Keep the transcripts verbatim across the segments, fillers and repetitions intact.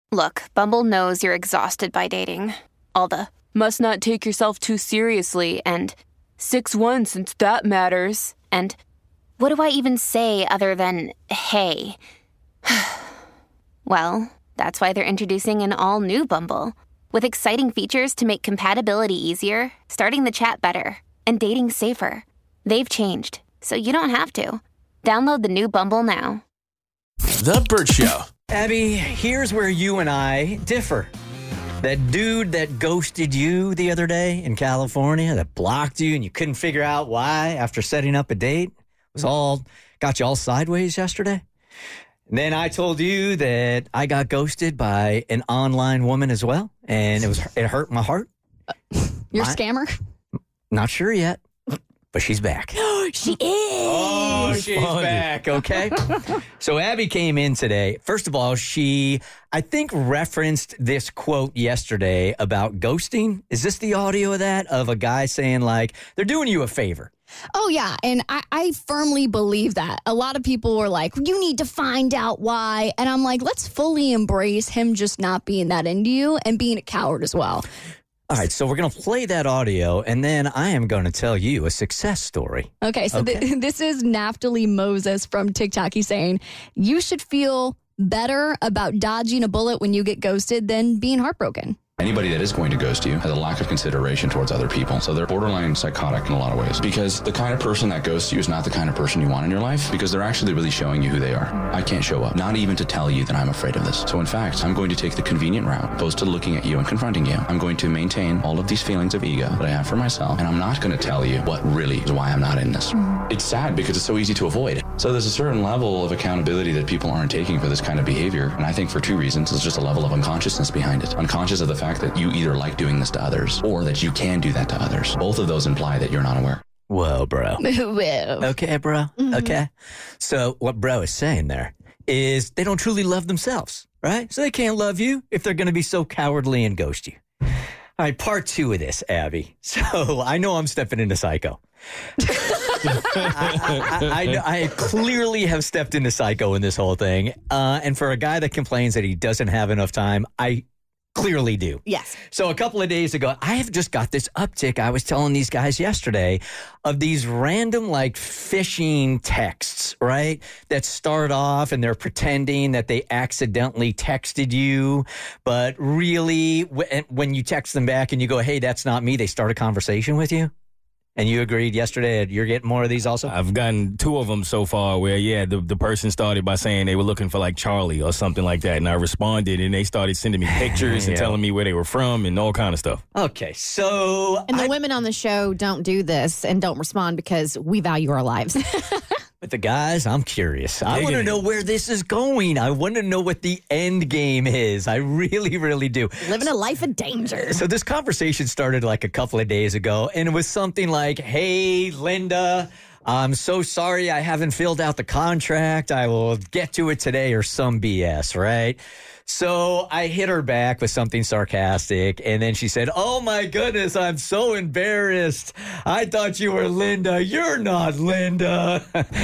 Look, Bumble knows you're exhausted by dating. All the must not take yourself too seriously and six one since that matters. And what do I even say other than hey? Well, that's why they're introducing an all-new Bumble with exciting features to make compatibility easier, starting the chat better, and dating safer. They've changed, so you don't have to. Download the new Bumble now. The Bert Show. Abby, here's where you and I differ. That dude that ghosted you the other day in California, that blocked you and you couldn't figure out why after setting up a date, was all got you all sideways yesterday. And then I told you that I got ghosted by an online woman as well, and it was it hurt my heart. Uh, you're my, a scammer? Not sure yet, but she's back. She is. Oh, she's Funny. back. Okay. So Abby came in today. First of all, she, I think, referenced this quote yesterday about ghosting. Is this the audio of that? Of a guy saying, like, they're doing you a favor. Oh, yeah. And I, I firmly believe that. A lot of people were like, you need to find out why. And I'm like, let's fully embrace him just not being that into you and being a coward as well. All right, so we're going to play that audio, and then I am going to tell you a success story. Okay, so Okay. Th- this is Naftali Moses from TikTok. He's saying, you should feel better about dodging a bullet when you get ghosted than being heartbroken. Anybody that is going to ghost you has a lack of consideration towards other people. So they're borderline psychotic in a lot of ways. Because the kind of person that ghosts you is not the kind of person you want in your life, because they're actually really showing you who they are. I can't show up, not even to tell you that I'm afraid of this. So in fact, I'm going to take the convenient route, opposed to looking at you and confronting you. I'm going to maintain all of these feelings of ego that I have for myself, and I'm not going to tell you what really is why I'm not in this. It's sad because it's so easy to avoid. So there's a certain level of accountability that people aren't taking for this kind of behavior. And I think for two reasons. There's just a level of unconsciousness behind it. Unconscious of the fact that you either like doing this to others or that you can do that to others. Both of those imply that you're not aware. Whoa, bro. Whoa. Okay, bro. Mm-hmm. Okay. So what bro is saying there is they don't truly love themselves, right? So they can't love you if they're going to be so cowardly and ghost you. All right, part two of this, Abby. So I know I'm stepping into psycho. I, I, I, I clearly have stepped into psycho in this whole thing. Uh, and for a guy that complains that he doesn't have enough time, I clearly do. Yes. So a couple of days ago, I have just got this uptick. I was telling these guys yesterday of these random like phishing texts, right? That start off and they're pretending that they accidentally texted you. But really, when you text them back and you go, hey, that's not me, they start a conversation with you. And you agreed yesterday that you're getting more of these also? I've gotten two of them so far where, yeah, the, the person started by saying they were looking for like Charlie or something like that. And I responded and they started sending me pictures Yeah. and telling me where they were from and all kind of stuff. Okay, so... And the I, women on the show don't do this and don't respond because we value our lives. But the guys, I'm curious. I Digging want to it. know where this is going. I want to know what the end game is. I really, really do. Living a life of danger. So this conversation started like a couple of days ago, and it was something like, hey, Linda, I'm so sorry I haven't filled out the contract. I will get to it today, or some B S, right? So I hit her back with something sarcastic, and then she said, oh, my goodness, I'm so embarrassed. I thought you were Linda. You're not Linda.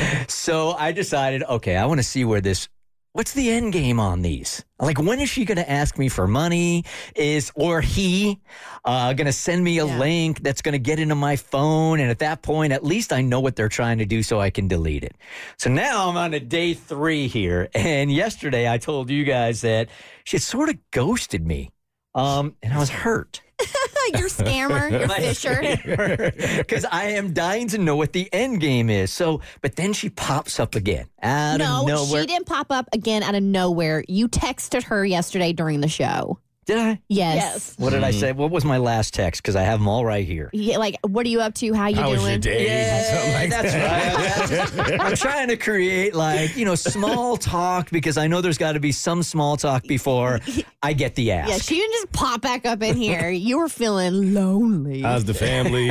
So I decided, okay, I want to see where this, what's the end game on these? Like, when is she going to ask me for money? Is, or he, uh, going to send me a Yeah. link that's going to get into my phone? And at that point, at least I know what they're trying to do so I can delete it. So now I'm on a day three here. And yesterday I told you guys that she had sort of ghosted me. Um, and I was hurt. You're scammer. You're fisher. Because I am dying to know what the end game is. So, but then she pops up again out No, of nowhere. she didn't pop up again out of nowhere. You texted her yesterday during the show. Did I? Yes. Yes. What did I say? What was my last text? Because I have them all right here. Yeah, like, what are you up to? How you How doing? was your day? Something like that's that. right. I'm trying to create like, you know, small talk because I know there's got to be some small talk before I get the ask. Yeah, she didn't just pop back up in here. You were feeling lonely. How's the family?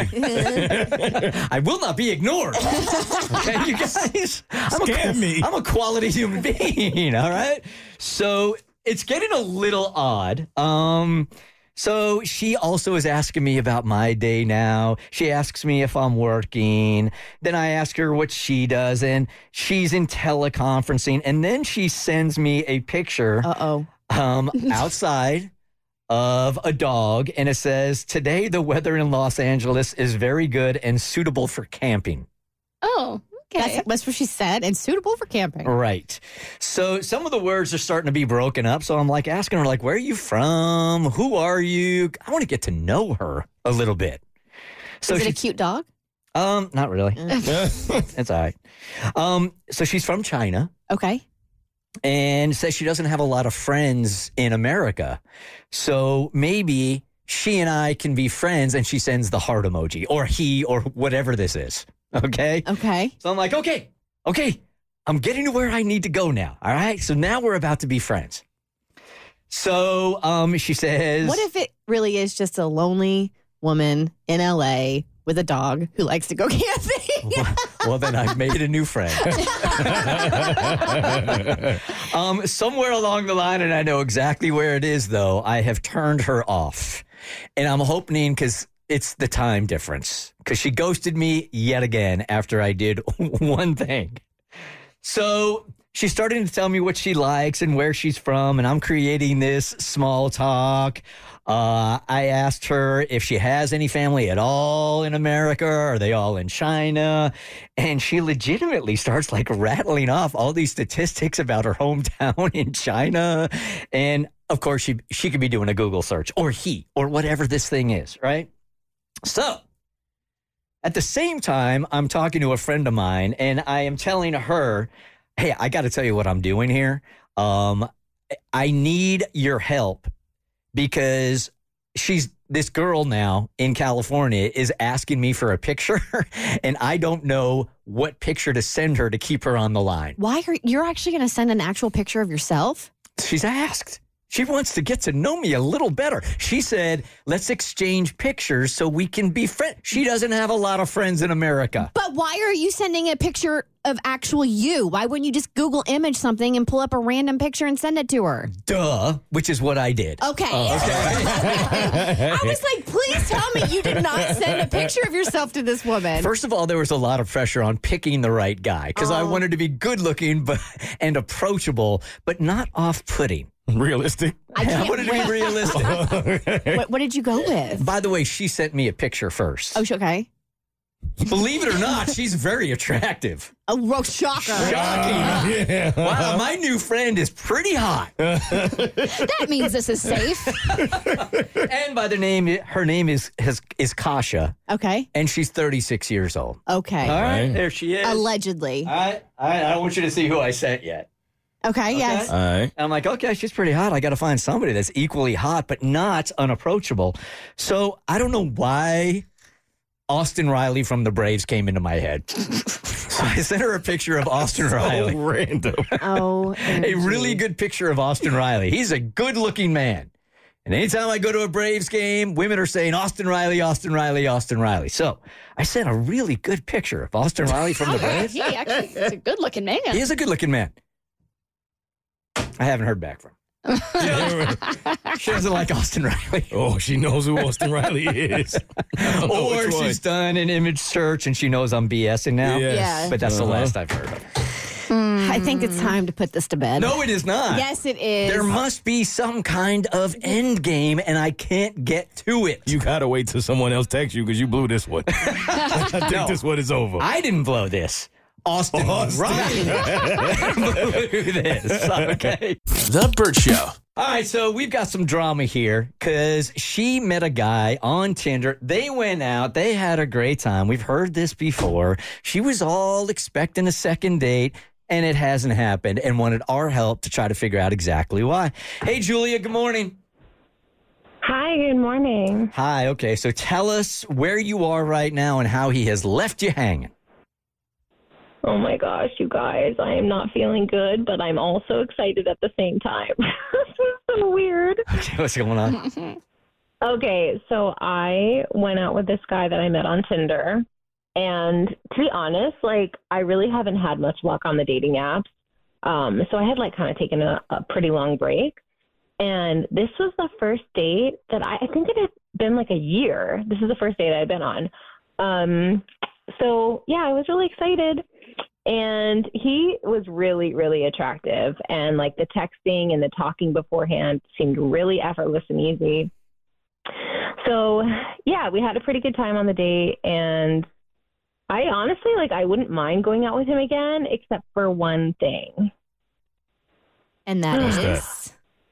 I will not be ignored. Okay, you guys. I'm Scam a, me. I'm a quality human being, all right? So it's getting a little odd. Um, so she also is asking me about my day now. She asks me if I'm working. Then I ask her what she does, and she's in teleconferencing. And then she sends me a picture Uh-oh. um, outside of a dog, and it says, today the weather in Los Angeles is very good and suitable for camping. Oh, okay. That's, that's what she said, and suitable for camping. Right. So some of the words are starting to be broken up. So I'm like asking her, like, where are you from? Who are you? I want to get to know her a little bit. So Is it she, a cute dog? Um, not really. It's all right. Um, so she's from China. Okay. And says she doesn't have a lot of friends in America. So maybe she and I can be friends, and she sends the heart emoji, or he, or whatever this is. Okay? Okay. So I'm like, okay, okay, I'm getting to where I need to go now. All right? So now we're about to be friends. So um, she says... What if it really is just a lonely woman in L A with a dog who likes to go camping? well, well, then I've made a new friend. um, somewhere along the line, and I know exactly where it is, though, I have turned her off. And I'm hoping, because it's the time difference, because she ghosted me yet again after I did one thing. So she's starting to tell me what she likes and where she's from, and I'm creating this small talk. Uh, I asked her if she has any family at all in America. Are they all in China? And she legitimately starts like rattling off all these statistics about her hometown in China. And of course, she she could be doing a Google search, or he, or whatever this thing is, right? So at the same time, I'm talking to a friend of mine, and I am telling her, hey, I got to tell you what I'm doing here. Um, I need your help. Because she's this girl now in California is asking me for a picture, and I don't know what picture to send her to keep her on the line. Why are you're actually going to send an actual picture of yourself? She's asked. She wants to get to know me a little better. She said, let's exchange pictures so we can be friends. She doesn't have a lot of friends in America. But why are you sending a picture of actual you? Why wouldn't you just Google image something and pull up a random picture and send it to her? Duh, which is what I did. Okay. Uh, okay. I was like, please tell me you did not send a picture of yourself to this woman. First of all, there was a lot of pressure on picking the right guy because Oh. I wanted to be good looking but, and approachable, but not off-putting. Realistic. I I can't wanted to be realistic. what, what did you go with? By the way, she sent me a picture first. Oh, okay. Believe it or not, she's very attractive. A oh, shocker. Shocking. Yeah. Wow, my new friend is pretty hot. That means this is safe. And by the name, her name is is, is Kasha, Okay. and she's thirty-six years old. Okay. All right, Right. there she is. Allegedly. All right, all right, I don't want you to see who I sent yet. Okay, yes. All right. And I'm like, okay, she's pretty hot. I got to find somebody that's equally hot, but not unapproachable. So I don't know why Austin Riley from the Braves came into my head. So I sent her a picture of Austin Riley. So random. Oh, A really good picture of Austin Riley. He's a good looking man. And anytime I go to a Braves game, women are saying Austin Riley, Austin Riley, Austin Riley. So I sent a really good picture of Austin Riley from the Braves. He actually is a good looking man. He is a good looking man. I haven't heard back from him. She doesn't like Austin Riley. Oh, she knows who Austin Riley is. Or Which one? she's done an image search and she knows I'm BSing now. Yes. Yeah. But that's the Uh-huh. last I've heard of her. I think it's time to put this to bed. No, it is not. Yes, it is. There must be some kind of end game, and I can't get to it. You gotta wait till someone else texts you because you blew this one. I think No. this one is over. I didn't blow this. Austin, Austin. Riley blew this. Okay. The Burt Show. All right, so we've got some drama here because she met a guy on Tinder. They went out. They had a great time. We've heard this before. She was all expecting a second date, and it hasn't happened, and wanted our help to try to figure out exactly why. Hey, Julia, good morning. Hi, good morning. Hi, okay, so tell us where you are right now and how he has left you hanging. Oh my gosh, you guys, I am not feeling good, but I'm also excited at the same time. This is so weird. Okay, what's going on? Okay, so I went out with this guy that I met on Tinder. And to be honest, like, I really haven't had much luck on the dating apps. Um, so I had, like, kind of taken a, a pretty long break. And this was the first date that I, I think it had been, like, a year. This is the first date I've been on. Um, so, yeah, I was really excited. And he was really, really attractive. And like the texting and the talking beforehand seemed really effortless and easy. So yeah, we had a pretty good time on the date. And I honestly, like, I wouldn't mind going out with him again, except for one thing. And that What's is?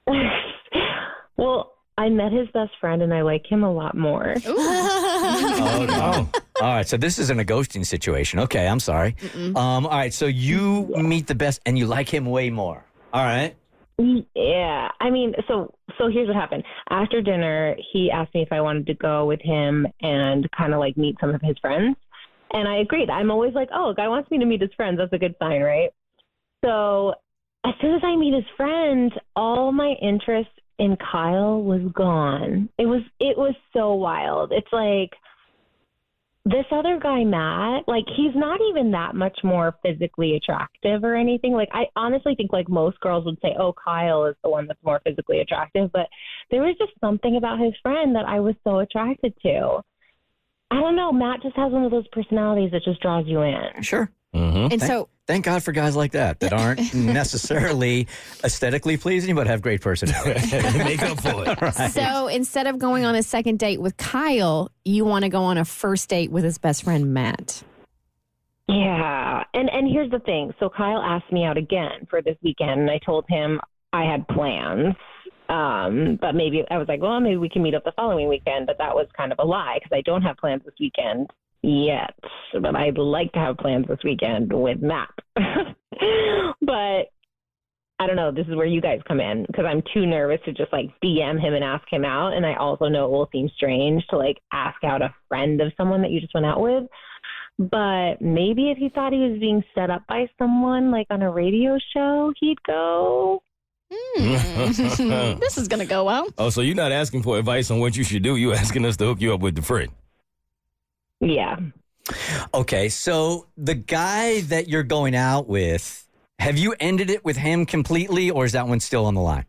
Well, I met his best friend and I like him a lot more. Oh, no. All right, so this isn't a ghosting situation. Okay, I'm sorry. Um, all right, so you meet the best and you like him way more. All right. Yeah. I mean, so so here's what happened. After dinner, he asked me if I wanted to go with him and kind of like meet some of his friends. And I agreed. I'm always like, oh, a guy wants me to meet his friends. That's a good sign, right? So as soon as I meet his friends, all my interest in Kyle was gone. It was it was so wild. It's like this other guy, Matt, like he's not even that much more physically attractive or anything. Like I honestly think like most girls would say, oh, Kyle is the one that's more physically attractive. But there was just something about his friend that I was so attracted to. I don't know. Matt just has one of those personalities that just draws you in. Sure. Mm-hmm. And Thank, so, thank God for guys like that that aren't necessarily aesthetically pleasing, but have great personality. Make up for it. Right. so instead of going on a second date with Kyle, you want to go on a first date with his best friend, Matt. Yeah. And and here's the thing. So Kyle asked me out again for this weekend, and I told him I had plans. Um, but maybe I was like, well, maybe we can meet up the following weekend. But that was kind of a lie because I don't have plans this weekend yet. But I'd like to have plans this weekend with Matt. But I don't know. This is where you guys come in because I'm too nervous to just like D M him and ask him out. And I also know it will seem strange to like ask out a friend of someone that you just went out with. But maybe if he thought he was being set up by someone like on a radio show, he'd go. Hmm. This is going to go well. Oh, so you're not asking for advice on what you should do. You're asking us to hook you up with the friend. Yeah. Okay, so the guy that you're going out with, have you ended it with him completely, or is that one still on the line?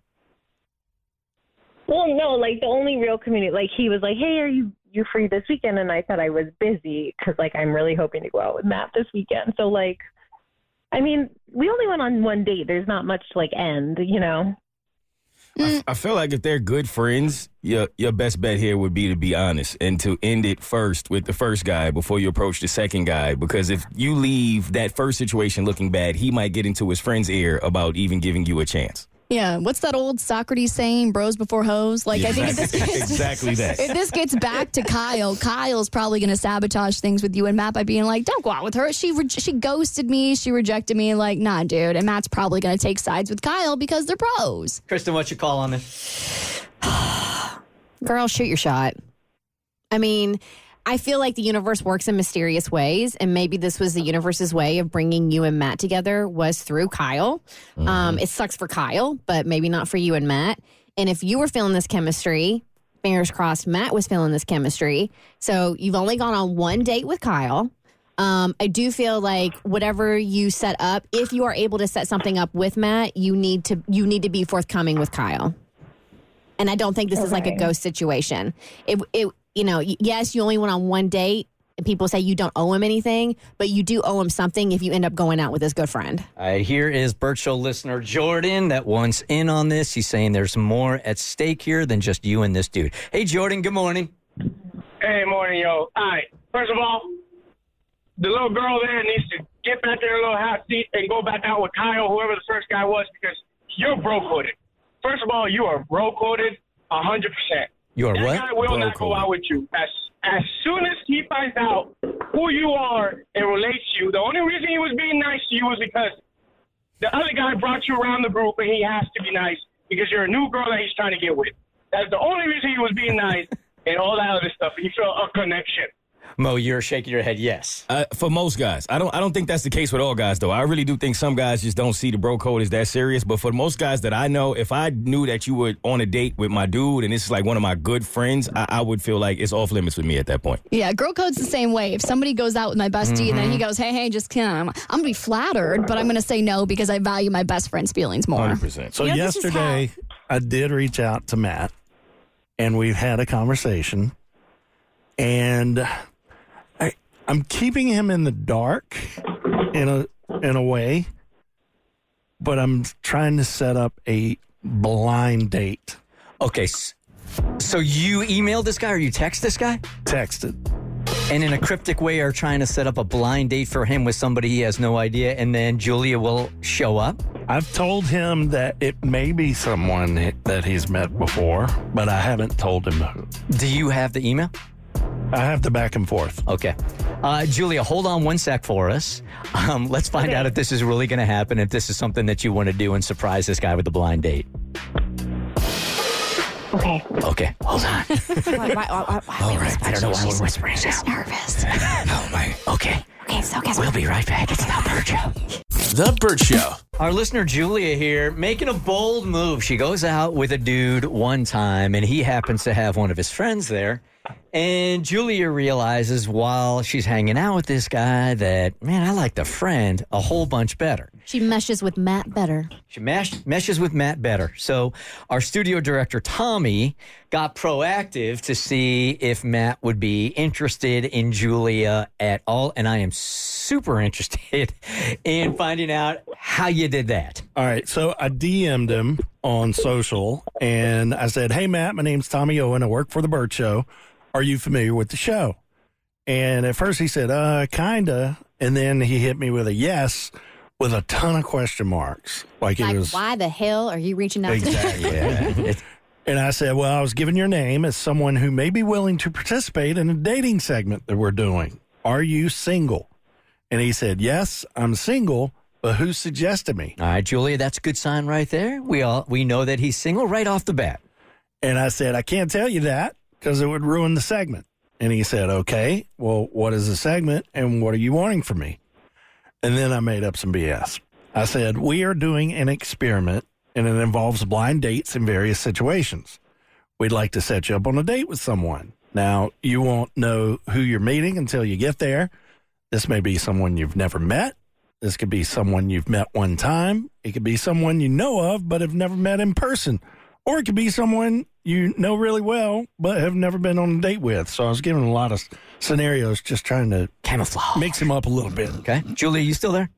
Well, no, like the only real community, like he was like, hey, are you you free this weekend? And I said I was busy because like I'm really hoping to go out with Matt this weekend. So like, I mean, we only went on one date. There's not much to like end, you know? I, I feel like if they're good friends, your your best bet here would be to be honest and to end it first with the first guy before you approach the second guy. Because if you leave that first situation looking bad, he might get into his friend's ear about even giving you a chance. Yeah, what's that old Socrates saying? Bros before hoes. Like, Yeah, I think if this gets, exactly that. if this gets back to Kyle, Kyle's probably going to sabotage things with you and Matt by being like, "Don't go out with her. She re- she ghosted me. She rejected me." Like, nah, dude. And Matt's probably going to take sides with Kyle because they're pros. Kristen, what's your call on this? Girl, shoot your shot. I mean, I feel like the universe works in mysterious ways, and maybe this was the universe's way of bringing you and Matt together was through Kyle. Mm-hmm. Um, it sucks for Kyle, but maybe not for you and Matt. And if you were feeling this chemistry, fingers crossed, Matt was feeling this chemistry. So you've only gone on one date with Kyle. Um, I do feel like whatever you set up, if you are able to set something up with Matt, you need to you need to be forthcoming with Kyle. And I don't think this okay. is like a ghost situation. It it. You know, yes, you only went on one date, and people say you don't owe him anything, but you do owe him something if you end up going out with his good friend. All right, here is Burt Show listener Jordan that wants in on this. He's saying there's more at stake here than just you and this dude. Hey, Jordan, good morning. Hey, morning, yo. All right, first of all, the little girl there needs to get back to her little hot seat and go back out with Kyle, whoever the first guy was, because you're bro-coded. First of all, you are bro-coded one hundred percent. You are that what? Guy will Bro not go code. out with you. As as soon as he finds out who you are and relates to you, the only reason he was being nice to you was because the other guy brought you around the group and he has to be nice because you're a new girl that he's trying to get with. That's the only reason he was being nice and all that other stuff. He felt a connection. Mo, you're shaking your head yes. Uh, for most guys, I don't. I don't think that's the case with all guys, though. I really do think some guys just don't see the bro code as that serious. But for most guys that I know, if I knew that you were on a date with my dude and this is like one of my good friends, I, I would feel like it's off limits with me at that point. Yeah, girl code's the same way. If somebody goes out with my bestie mm-hmm. and then he goes, "Hey, hey, just come," I'm gonna be flattered, but I'm gonna say no because I value my best friend's feelings more. one hundred percent. So You know, yesterday, I did reach out to Matt, and we've had a conversation, and I, I'm keeping him in the dark in a in a way, but I'm trying to set up a blind date. Okay, so you emailed this guy or you text this guy? Texted. And in a cryptic way are trying to set up a blind date for him with somebody he has no idea, and then Julia will show up? I've told him that it may be someone that he's met before, but I haven't told him who. Do you have the email? I have the back and forth. Okay. Uh, Julia, hold on one sec for us. Um, let's find Okay. out if this is really going to happen, if this is something that you want to do and surprise this guy with the blind date. Okay. Okay, hold on. Why, why, why, why, All right, I don't know why we're whispering She's now. nervous. Oh, my. Okay, Okay, so guess we'll what? be right back. It's the Burt Show. The Burt Show. Our listener Julia here making a bold move. She goes out with a dude one time, and he happens to have one of his friends there. And Julia realizes while she's hanging out with this guy that, man, I like the friend a whole bunch better. She meshes with Matt better. She mesh, meshes with Matt better. So our studio director, Tommy, got proactive to see if Matt would be interested in Julia at all. And I am super interested in finding out how you did that. All right, so I D M'd him on social, and I said, hey, Matt, my name's Tommy Owen. I work for The Burt Show. Are you familiar with the show? And at first he said, uh, kinda. And then he hit me with a yes with a ton of question marks. Like it Like, was. why the hell are you reaching out Exactly. Yeah. And I said, well, I was giving your name as someone who may be willing to participate in a dating segment that we're doing. Are you single? And he said, yes, I'm single, but who suggested me? All right, Julia, that's a good sign right there. We all we know that he's single right off the bat. And I said, I can't tell you that because it would ruin the segment. And he said, okay, well, what is the segment and what are you wanting from me? And then I made up some B S. I said, we are doing an experiment and it involves blind dates in various situations. We'd like to set you up on a date with someone. Now, you won't know who you're meeting until you get there. This may be someone you've never met. This could be someone you've met one time. It could be someone you know of but have never met in person. Or it could be someone you know really well but have never been on a date with. So I was giving a lot of scenarios just trying to Camouflage. mix him up a little bit. Okay. Julia, you still there?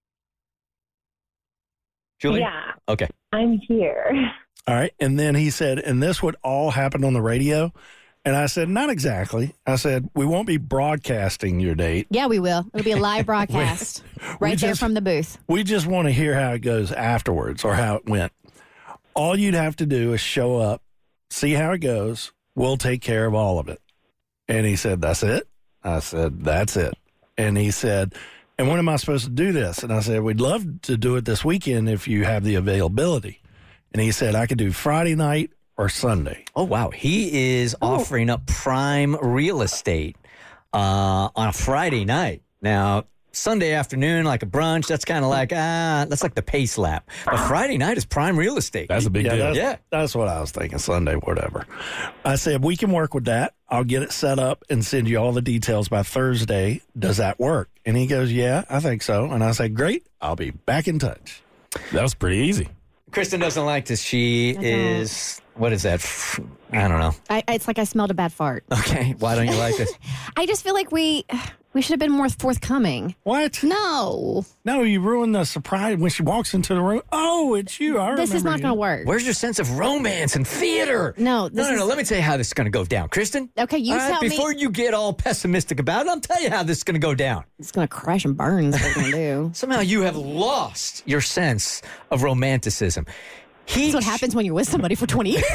Julia? Yeah, Okay. I'm here. All right. And then he said, and this would all happen on the radio. And I said, not exactly. I said, we won't be broadcasting your date. Yeah, we will. It'll be a live broadcast right there just- from the booth. We just want to hear how it goes afterwards or how it went. All you'd have to do is show up, see how it goes. We'll take care of all of it. And he said, that's it? I said, that's it. And he said, and when am I supposed to do this? And I said, we'd love to do it this weekend if you have the availability. And he said, I could do Friday night or Sunday. Oh, wow. He is offering up prime real estate uh, on a Friday night. Now, Sunday afternoon, like a brunch, that's kind of like, ah, that's like the pace lap. But Friday night is prime real estate. That's a big Yeah, deal. that's, Yeah. that's what I was thinking, Sunday, whatever. I said, we can work with that. I'll get it set up and send you all the details by Thursday. Does that work? And he goes, yeah, I think so. And I said, great. I'll be back in touch. That was pretty easy. Kristen doesn't like this. She don't. is, what is that? I don't know. I, it's like I smelled a bad fart. Okay. Why don't you like this? I just feel like we we should have been more forthcoming. What? No. No, you ruined the surprise when she walks into the room. Oh, it's you. I This is remember not you. going to work. Where's your sense of romance and theater? No, no, this no, no. is- Let me tell you how this is going to go down. Kristen? Okay, you All right, tell me. Before you get all pessimistic about it, I'll tell you how this is going to go down. It's going to crash and burn. Is what we're going to do. Somehow you have lost your sense of romanticism. He, That's what happens when you're with somebody for twenty years.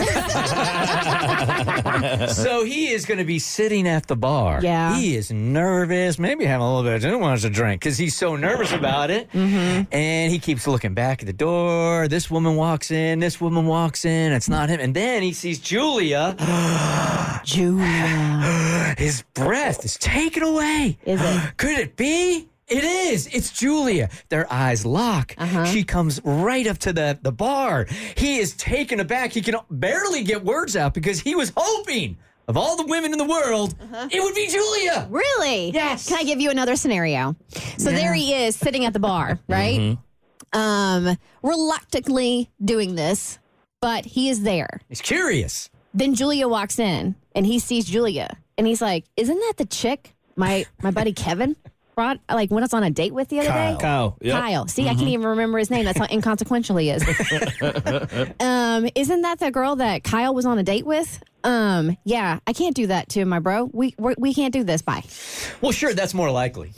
So he is going to be sitting at the bar. Yeah. He is nervous, maybe having a little bit of too much to drink because he's so nervous about it. Mm-hmm. And he keeps looking back at the door. This woman walks in. This woman walks in. It's not him. And then he sees Julia. Julia. His breath is taken away. Is it? Could it be? It is. It's Julia. Their eyes lock. Uh-huh. She comes right up to the, the bar. He is taken aback. He can barely get words out because he was hoping, of all the women in the world, it would be Julia. Really? Yes. Can I give you another scenario? So there he is sitting at the bar, right? Um, reluctantly doing this, but he is there. He's curious. Then Julia walks in and he sees Julia and he's like, isn't that the chick? My my buddy Kevin? brought, like, went us on a date with the other Kyle. day? Kyle. Yep. Kyle. See, I can't even remember his name. That's how inconsequential he is. um, isn't that the girl that Kyle was on a date with? Um, yeah, I can't do that to my bro. We we're, we can't do this. Bye. Well, sure, that's more likely.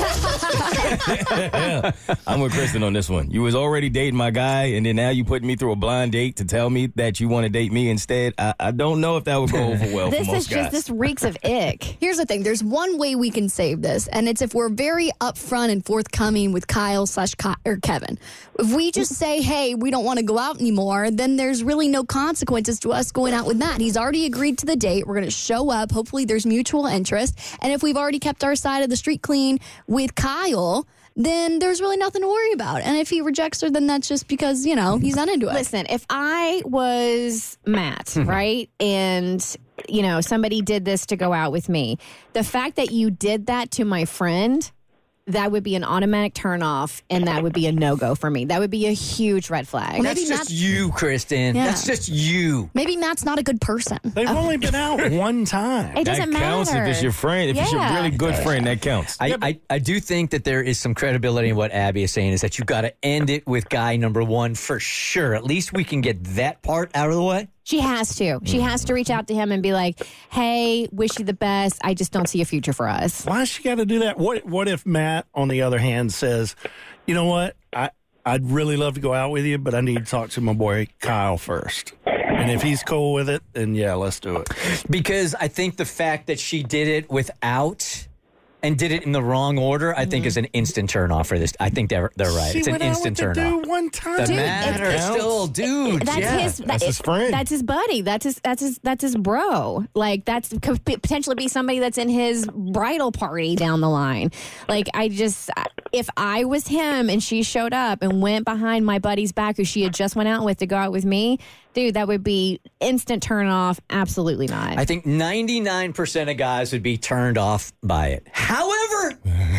Yeah. I'm with Kristen on this one. You was already dating my guy, and then now you putting me through a blind date to tell me that you want to date me instead. I, I don't know if that would go over well This for is most guys. just, this reeks of ick. Here's the thing. There's one way we can save this, and it's if we're very upfront and forthcoming with Kyle slash Ky- or Kevin. If we just say, hey, we don't want to go out anymore, then there's really no consequences to us going out with Matt. He's already agreed to the date. We're going to show up. Hopefully there's mutual interest. And if we've already kept our side of the street clean with Kyle, then there's really nothing to worry about. And if he rejects her, then that's just because, you know, he's not into it. Listen, if I was Matt, right, and, you know, somebody did this to go out with me, the fact that you did that to my friend, that would be an automatic turnoff, and that would be a no-go for me. That would be a huge red flag. Well, That's maybe just Matt- you, Kristen. Yeah. That's just you. Maybe Matt's not a good person. They've only been out one time. It doesn't that counts matter. if it's your friend. If it's your Yeah. really good friend, that counts. I, I, I do think that there is some credibility in what Abby is saying, is that you've got to end it with guy number one for sure. At least we can get that part out of the way. She has to. She has to reach out to him and be like, hey, wish you the best. I just don't see a future for us. Why has she got to do that? What What if Matt, on the other hand, says, you know what, I, I'd really love to go out with you, but I need to talk to my boy Kyle first. And if he's cool with it, then yeah, let's do it. Because I think the fact that she did it without and did it in the wrong order, I think is an instant turnoff for this. I think they're, they're right. She it's an went out instant with the turnoff. dude one time. Doesn't Dude, matter. it Still, dude. That's yeah. his. That's that- his friend. That's his buddy. That's his. That's his. That's his bro. Like that's could p- potentially be somebody that's in his bridal party down the line. Like I just, if I was him and she showed up and went behind my buddy's back, who she had just went out with to go out with me, dude, that would be instant turn off. Absolutely not. I think ninety-nine percent of guys would be turned off by it. However,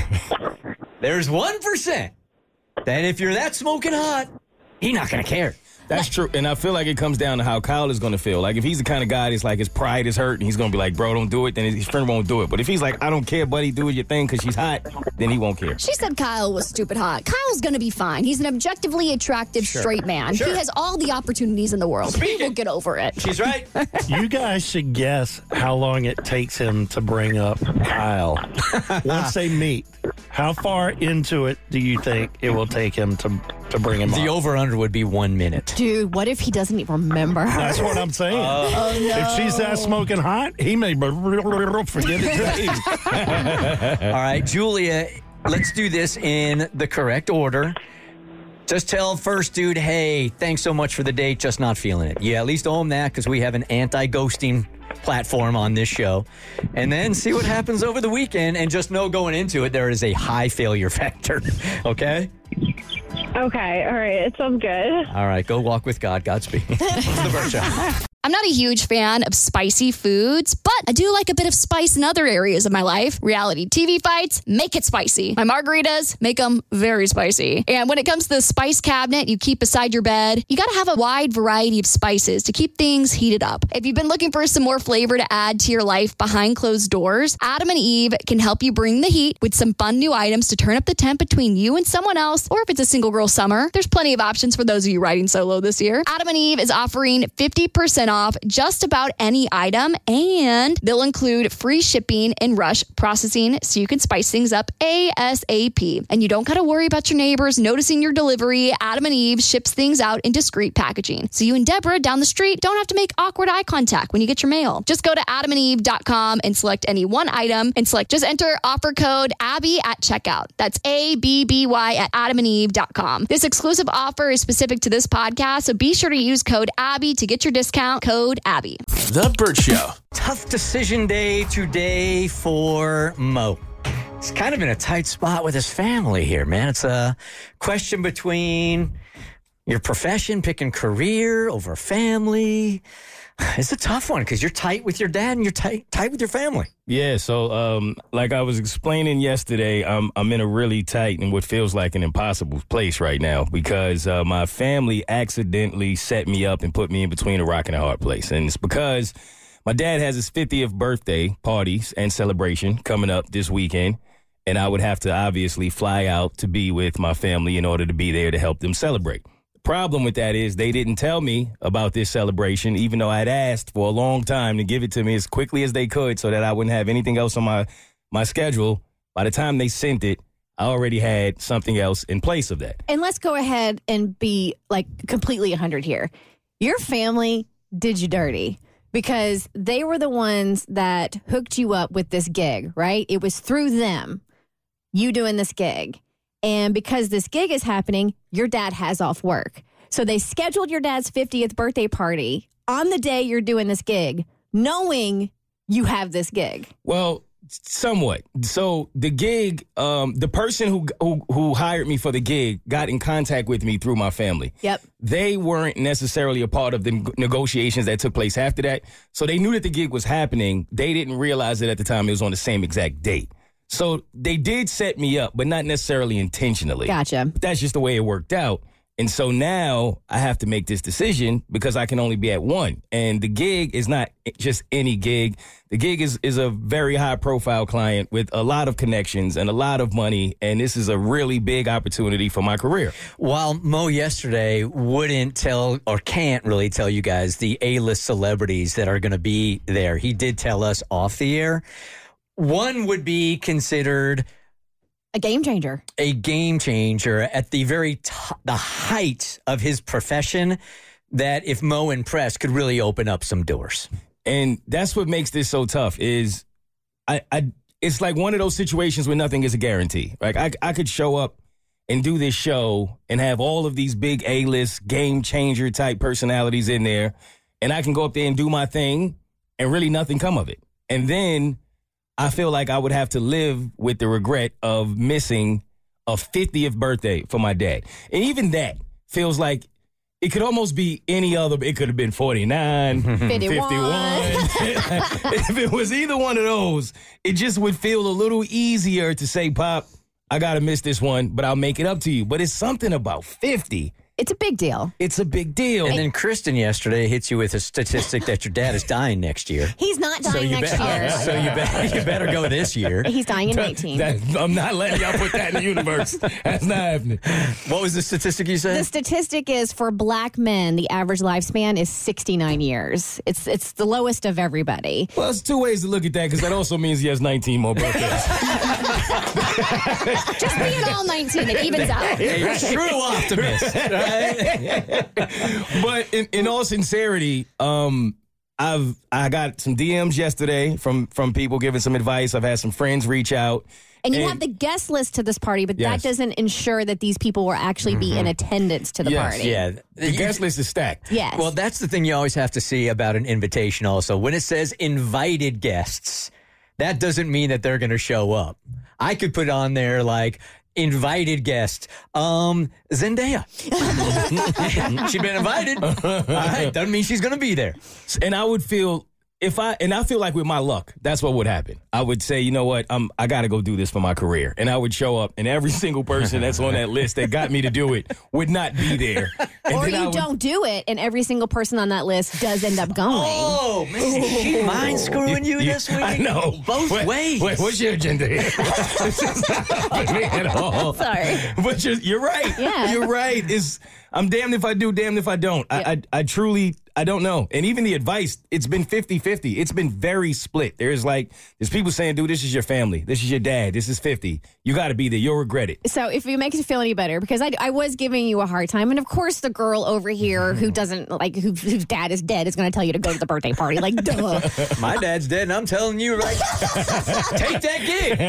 there's one percent that if you're that smoking hot, he's not going to care. That's true. And I feel like it comes down to how Kyle is going to feel. Like, if he's the kind of guy that's like, his pride is hurt and he's going to be like, bro, don't do it, then his friend won't do it. But if he's like, I don't care, buddy, do your thing because she's hot, then he won't care. She said Kyle was stupid hot. Kyle's going to be fine. He's an objectively attractive straight man. Sure. He has all the opportunities in the world. He will get over it. She's right. You guys should guess how long it takes him to bring up Kyle. Once they meet, how far into it do you think it will take him to, to bring him The up? over-under would be one minute. dude, what if he doesn't even remember her? That's what I'm saying. If she's that smoking hot, he may forget it. All right, Julia, let's do this in the correct order. Just tell first dude, hey, thanks so much for the date, just not feeling it. Yeah, at least own that because we have an anti-ghosting platform on this show. And then see what happens over the weekend and just know going into it, there is a high failure factor. Okay? Okay, all right, it sounds good. All right, go walk with God. Godspeed. It's the Burt Show. I'm not a huge fan of spicy foods, but I do like a bit of spice in other areas of my life. Reality T V fights, make it spicy. My margaritas, make them very spicy. And when it comes to the spice cabinet you keep beside your bed, you gotta have a wide variety of spices to keep things heated up. If you've been looking for some more flavor to add to your life behind closed doors, Adam and Eve can help you bring the heat with some fun new items to turn up the temp between you and someone else, or if it's a single girl summer, there's plenty of options for those of you riding solo this year. Adam and Eve is offering fifty percent off just about any item, and they'll include free shipping and rush processing so you can spice things up ASAP. And you don't got to worry about your neighbors noticing your delivery. Adam and Eve ships things out in discreet packaging, so you and Deborah down the street don't have to make awkward eye contact when you get your mail. Just go to adam and eve dot com and select any one item and select, just enter offer code Abby at checkout. That's A B B Y at adam and eve dot com. This exclusive offer is specific to this podcast, so be sure to use code Abby to get your discount. Code Abby. The Burt Show. Tough decision day today for Mo. He's kind of in a tight spot with his family here, man. It's a question between your profession, picking career over family. It's a tough one because you're tight with your dad and you're tight tight with your family. Yeah, so um, like I was explaining yesterday, I'm I'm in a really tight and what feels like an impossible place right now because uh, my family accidentally set me up and put me in between a rock and a hard place. And it's because my dad has his fiftieth birthday parties and celebration coming up this weekend. and I would have to obviously fly out to be with my family in order to be there to help them celebrate. The problem with that is they didn't tell me about this celebration, even though I'd asked for a long time to give it to me as quickly as they could so that I wouldn't have anything else on my, my schedule. By the time they sent it, I already had something else in place of that. And let's go ahead and be like completely one hundred here. Your family did you dirty because they were the ones that hooked you up with this gig, right? It was through them, you doing this gig. And because this gig is happening, your dad has off work. So they scheduled your dad's fiftieth birthday party on the day you're doing this gig, knowing you have this gig. Well, somewhat. So the gig, um, the person who, who who hired me for the gig got in contact with me through my family. Yep. They weren't necessarily a part of the negotiations that took place after that. So they knew that the gig was happening. They didn't realize it at the time it was on the same exact date. So they did set me up, but not necessarily intentionally. Gotcha. But that's just the way it worked out. And so now I have to make this decision because I can only be at one. And the gig is not just any gig. The gig is, is a very high profile client with a lot of connections and a lot of money. And this is a really big opportunity for my career. While Mo yesterday wouldn't tell or can't really tell you guys the A-list celebrities that are going to be there, he did tell us off the air. One would be considered a game changer, a game changer at the very t- the height of his profession that if Mo impressed could really open up some doors. And that's what makes this so tough is I, I it's like one of those situations where nothing is a guarantee. Like I, I could show up and do this show and have all of these big A-list game changer type personalities in there. And I can go up there and do my thing and really nothing come of it. And then I feel like I would have to live with the regret of missing a fiftieth birthday for my dad. And even that feels like it could almost be any other. It could have been forty-nine, fifty-one. If it was either one of those, it just would feel a little easier to say, Pop, I got to miss this one, but I'll make it up to you. But it's something about fifty. It's a big deal. It's a big deal. And then Kristen yesterday hits you with a statistic that your dad is dying next year. He's not dying so you next be- year. So you, be- you better go this year. He's dying in nineteen. That, I'm not letting y'all put that in the universe. That's not happening. What was the statistic you said? The statistic is for black men, the average lifespan is sixty-nine years. It's it's the lowest of everybody. Well, there's two ways to look at that because that also means he has nineteen more birthdays. Just being all nineteen, it evens out. A true optimist, right? But in, in all sincerity, um, I've I got some D Ms yesterday from from people giving some advice. I've had some friends reach out. And you and, have the guest list to this party, but yes. that doesn't ensure that these people will actually be mm-hmm. in attendance to the yes. party. Yeah, the guest list is stacked. Yes. Well, that's the thing you always have to see about an invitation also. When it says invited guests, that doesn't mean that they're going to show up. I could put on there like invited guest, um, Zendaya. She's been invited. All right, doesn't mean she's going to be there. And I would feel if I and I feel like with my luck, that's what would happen. I would say, you know what, I'm I got to go do this for my career, and I would show up, and every single person that's on that list that got me to do it would not be there. And or you would, don't do it, and every single person on that list does end up going. Oh, man, she mind screwing you, you this week? I know. Both wait, ways. Wait, what's your agenda here? This is not happening at all. Sorry. But you're, you're right. Yeah. You're right. It's, I'm damned if I do, damned if I don't. I, I, I truly, I don't know. And even the advice, it's been fifty-fifty. It's been very split. There's like, there's people saying, dude, this is your family. This is your dad. This is fifty. You got to be there. You'll regret it. So if it makes you feel any better, because I, I was giving you a hard time. And of course, the girl over here who doesn't, like, who, whose dad is dead is going to tell you to go to the birthday party. Like, duh. My dad's dead, and I'm telling you, like, take that gig.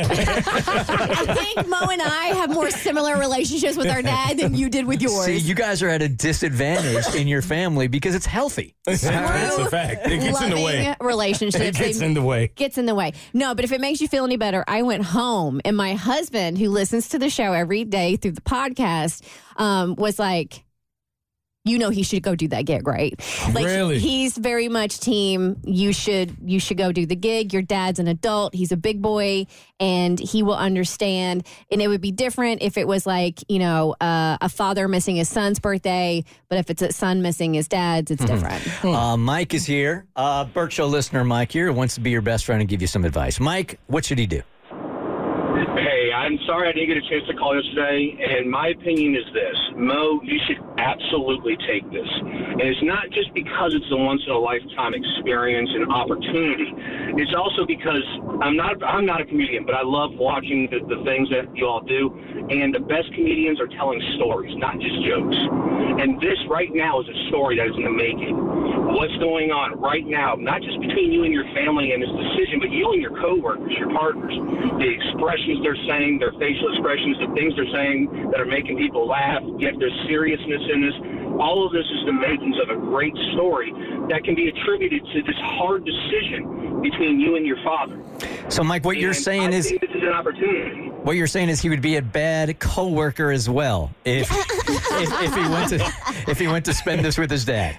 I think Mo and I have more similar relationships with our dad than you did with yours. See, you guys are at a disadvantage in your family because it's healthy. That's a fact. It gets in the way. Relationships. It gets in the way. Gets in the way. No, but if it makes you feel any better, I went home and my husband, who listens to the show every day through the podcast, um, was like, you know, he should go do that gig, right? Like, really? He's very much team. You should, you should go do the gig. Your dad's an adult. He's a big boy, and he will understand. And it would be different if it was like, you know, uh, a father missing his son's birthday. But if it's a son missing his dad's, it's different. Uh, Mike is here. Uh, Burt Show listener Mike here wants to be your best friend and give you some advice. Mike, what should he do? Hey, sorry I didn't get a chance to call yesterday, and my opinion is this. Mo, you should absolutely take this. And it's not just because it's a once-in-a-lifetime experience and opportunity. It's also because I'm not I'm not a comedian, but I love watching the, the things that you all do, and the best comedians are telling stories, not just jokes. And this right now is a story that is in the making. What's going on right now, not just between you and your family and this decision, but you and your coworkers, your partners, the expressions they're saying, their facial expressions, the things they're saying that are making people laugh, yet there's seriousness in this. All of this is the makings of a great story that can be attributed to this hard decision between you and your father. So, Mike, what and you're saying I is think this is an opportunity. What you're saying is he would be a bad coworker as well if if, if he went to if he went to spend this with his dad.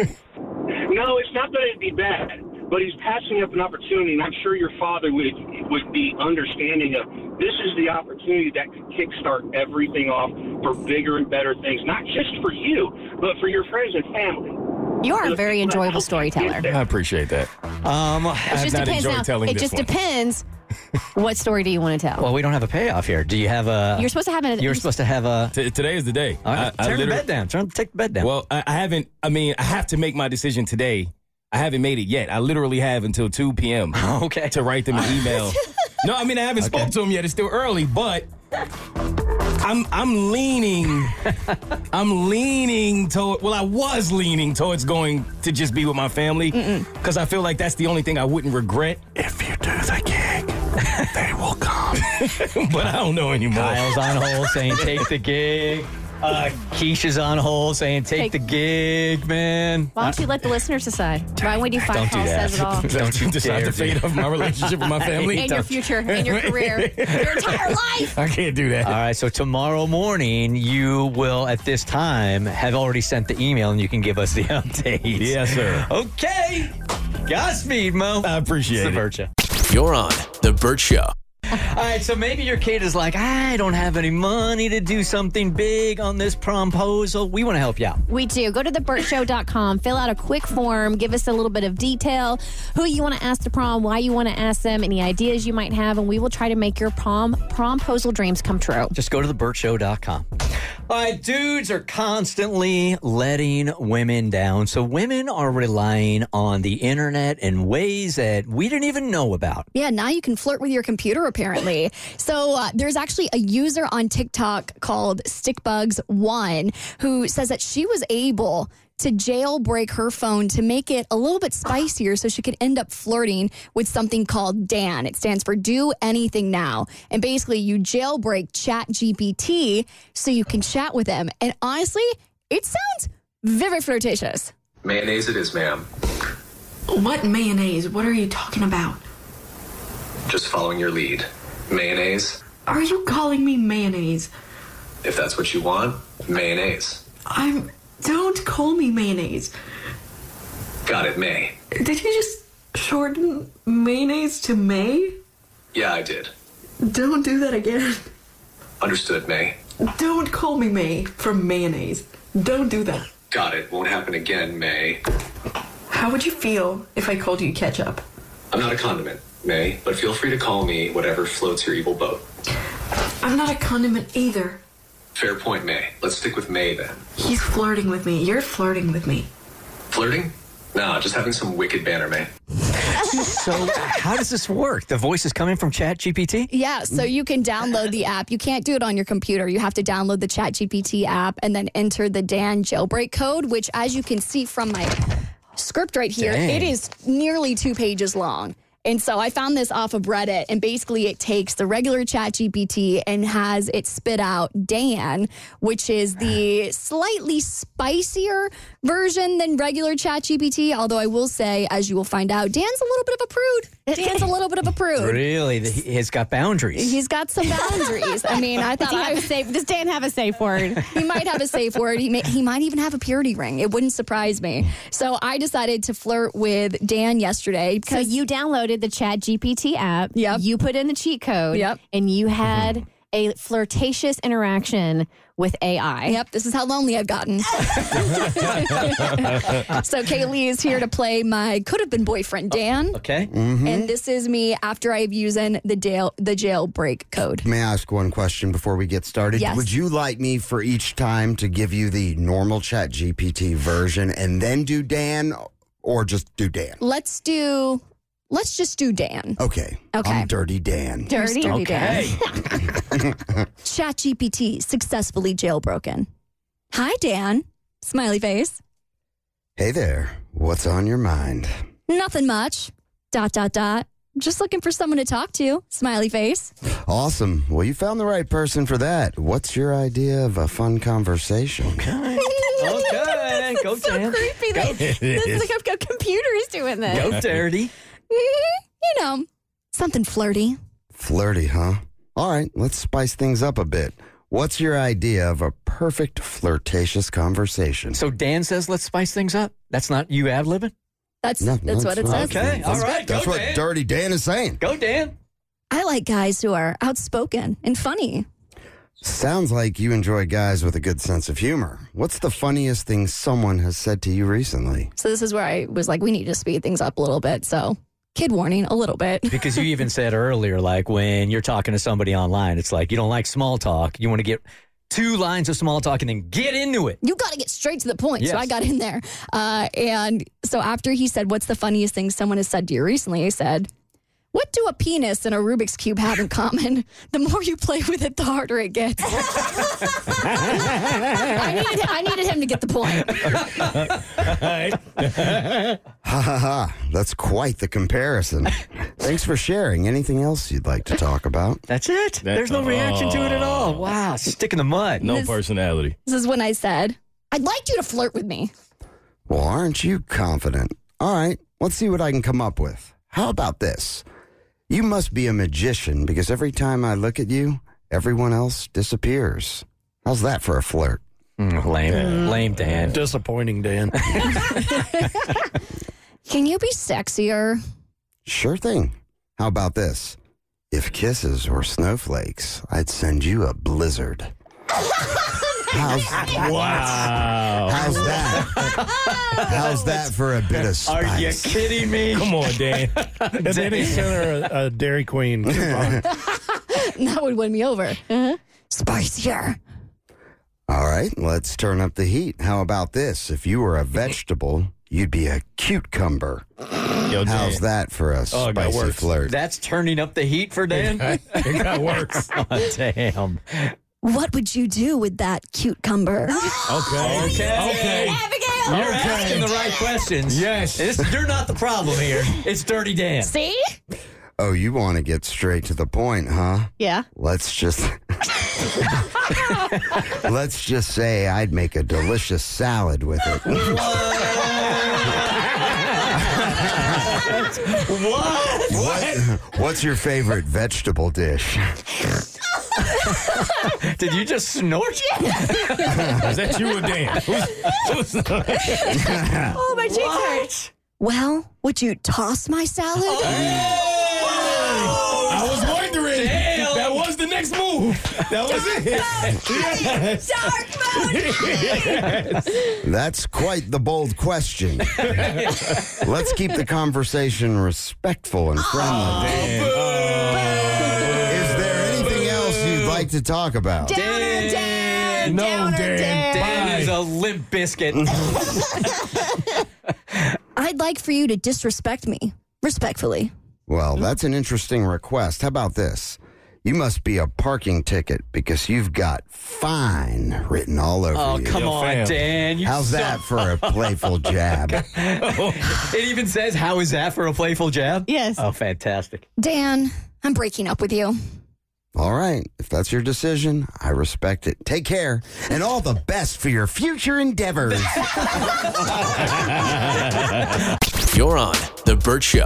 No, it's not that it'd be bad, but he's passing up an opportunity, and I'm sure your father would would be understanding of this is the opportunity that could kickstart everything off for bigger and better things, not just for you, but for your friends and family. You are a very enjoyable storyteller. I appreciate that. Um, It just depends now. It just depends. What story do you want to tell? Well, we don't have a payoff here. Do you have a? You're supposed to have a. You're supposed to have a. T- today is the day. All right, I, I turn the literally- bed down. Turn, take the bed down. Well, I, I haven't. I mean, I have to make my decision today. I haven't made it yet. I literally have until two p.m. Okay. to write them an email. No, I mean I haven't Okay. spoken to them yet. It's still early, but I'm I'm leaning. I'm leaning toward. Well, I was leaning towards going to just be with my family because I feel like that's the only thing I wouldn't regret. If you do the gig, they will come. But I don't know anymore. Kyle's on hold saying take the gig. Uh, Keisha's on hold saying take, Take- the gig, man. Why don't you let the listeners decide? Why would you find Don't do Paul that. says it all? Don't you decide dare the do fate of my relationship with my family. And your future, and your career, your entire life. I can't do that. All right, so tomorrow morning, you will, at this time, have already sent the email and you can give us the updates. Yes, sir. Okay. Godspeed, Mo. I appreciate It's the it. Burt Show. You're on The Burt Show. All right, so maybe your kid is like, I don't have any money to do something big on this promposal. We want to help you out. We do. Go to the burt show dot com, fill out a quick form, give us a little bit of detail, who you want to ask to prom, why you want to ask them, any ideas you might have, and we will try to make your prom promposal dreams come true. Just go to the burt show dot com. All right, dudes are constantly letting women down. So women are relying on the internet in ways that we didn't even know about. Yeah, now you can flirt with your computer, apparently. So uh, there's actually a user on TikTok called Stickbugs one who says that she was able to jailbreak her phone to make it a little bit spicier so she could end up flirting with something called Dan. It stands for Do Anything Now. And basically, you jailbreak Chat G P T so you can chat with them. And honestly, it sounds very flirtatious. Mayonnaise it is, ma'am. What mayonnaise? What are you talking about? Just following your lead. Mayonnaise, Are you calling me mayonnaise? if that's what you want, mayonnaise. I'm. Don't call me mayonnaise. Got it, May. Did you just shorten mayonnaise to May? Yeah, I did. Don't do that again. Understood, May. Don't call me May from mayonnaise. Don't do that. Got it. Won't happen again, May. How would you feel if I called you ketchup? I'm not a condiment, May, but feel free to call me whatever floats your evil boat. I'm not a condiment either. Fair point, May. Let's stick with May then. He's flirting with me. You're flirting with me. Flirting? Nah, just having some wicked banter, May. So how does this work? The voice is coming from Chat G P T? Yeah, so you can download the app. You can't do it on your computer. You have to download the Chat G P T app and then enter the Dan jailbreak code, which, as you can see from my script right here, Dang. it is nearly two pages long. And so I found this off of Reddit, and basically it takes the regular Chat G P T and has it spit out Dan, which is the slightly spicier version than regular Chat G P T. Although I will say, as you will find out, Dan's a little bit of a prude. Dan's a little bit of a prude. Really? The- He's got boundaries. He's got some boundaries. I mean, I Does, thought he have I, a safe, does Dan have a safe word? he might have a safe word. He may, he might even have a purity ring. It wouldn't surprise me. So I decided to flirt with Dan yesterday So because you downloaded the Chat G P T app. Yep. You put in the cheat code. Yep. And you had a flirtatious interaction with A I. Yep, this is how lonely I've gotten. So Kaylee is here to play my could-have-been boyfriend, Dan. Okay. Mm-hmm. And this is me after I've using the jail, the jailbreak code. May I ask one question before we get started? Yes. Would you like me for each time to give you the normal Chat G P T version and then do Dan, or just do Dan? Let's do... Let's just do Dan. Okay. Okay. I'm Dirty Dan. Dirty, dirty Okay. Dan. ChatGPT successfully jailbroken. Hi, Dan. Smiley face. Hey there. What's on your mind? Nothing much. Dot, dot, dot. Just looking for someone to talk to. Smiley face. Awesome. Well, you found the right person for that. What's your idea of a fun conversation? Okay. Okay. Go, So Dan. creepy. That, this is like a, a computer is doing this. Go, Dirty. You know, something flirty. Flirty, huh? All right, let's spice things up a bit. What's your idea of a perfect flirtatious conversation? So Dan says, let's spice things up. That's not you ad-libbing? That's No, that's what it not- says. Okay, all right. That's Go, what Dan. Dirty Dan is saying. Go, Dan. I like guys who are outspoken and funny. Sounds like you enjoy guys with a good sense of humor. What's the funniest thing someone has said to you recently? So this is where I was like, we need to speed things up a little bit. So kid warning, a little bit. Because you even said earlier, like when you're talking to somebody online, it's like you don't like small talk. You want to get two lines of small talk and then get into it. You got to get straight to the point. Yes. So I got in there. Uh, and so after he said, what's the funniest thing someone has said to you recently? I said, what do a penis and a Rubik's Cube have in common? The more you play with it, the harder it gets. I, needed, I needed him to get the point. Ha ha ha. That's quite the comparison. Thanks for sharing. Anything else you'd like to talk about? That's it. That- There's no reaction to it at all. Oh. Wow. Stick in the mud. No This- personality. This is when I said, I'd like you to flirt with me. Well, aren't you confident? All right, let's see what I can come up with. How about this? You must be a magician because every time I look at you, everyone else disappears. How's that for a flirt? Mm, lame. Lame, Dan. Disappointing, Dan. Can you be sexier? Sure thing. How about this? If kisses were snowflakes, I'd send you a blizzard. How's, Wow. how's that? How's that for a bit of Are you spice? kidding me? Come on, Dan. And then he sent her a, a Dairy Queen coupon. That would win me over. Uh-huh. Spicier. All right, let's turn up the heat. How about this? If you were a vegetable, you'd be a cucumber. Yo, How's Dan. that for a Oh, it got spicy worse. flirt? That's turning up the heat for Dan? It got worse. Oh, damn. What would you do with that cucumber? Okay. Okay. Okay. Abigail! You're asking the right questions. Yes. It's- you're not the problem here. It's Dirty Dan. See? Oh, you want to get straight to the point, huh? Yeah. Let's just Let's just say I'd make a delicious salad with it. What? What? What's your favorite vegetable dish? Did you just snort? Is that you or Dan? Who's, who's, Oh, my cheeks hurt. Well, would you toss my salad? I was wondering. Damn. That was the next move. That was it. Yes. Yes. That's quite the bold question. Let's keep the conversation respectful and friendly. Is there anything else you'd like to talk about? Downer Dan! No, Downer Dan. Dan! Dan is a limp biscuit. I'd like for you to disrespect me, respectfully. Well, that's an interesting request. How about this? You must be a parking ticket because you've got fine written all over Oh, you. come Yo, on, fam. Dan. You How's suck. that for a playful jab? It even says, how is that for a playful jab? Yes. Oh, fantastic. Dan, I'm breaking up with you. All right. If that's your decision, I respect it. Take care and all the best for your future endeavors. You're on The Burt Show.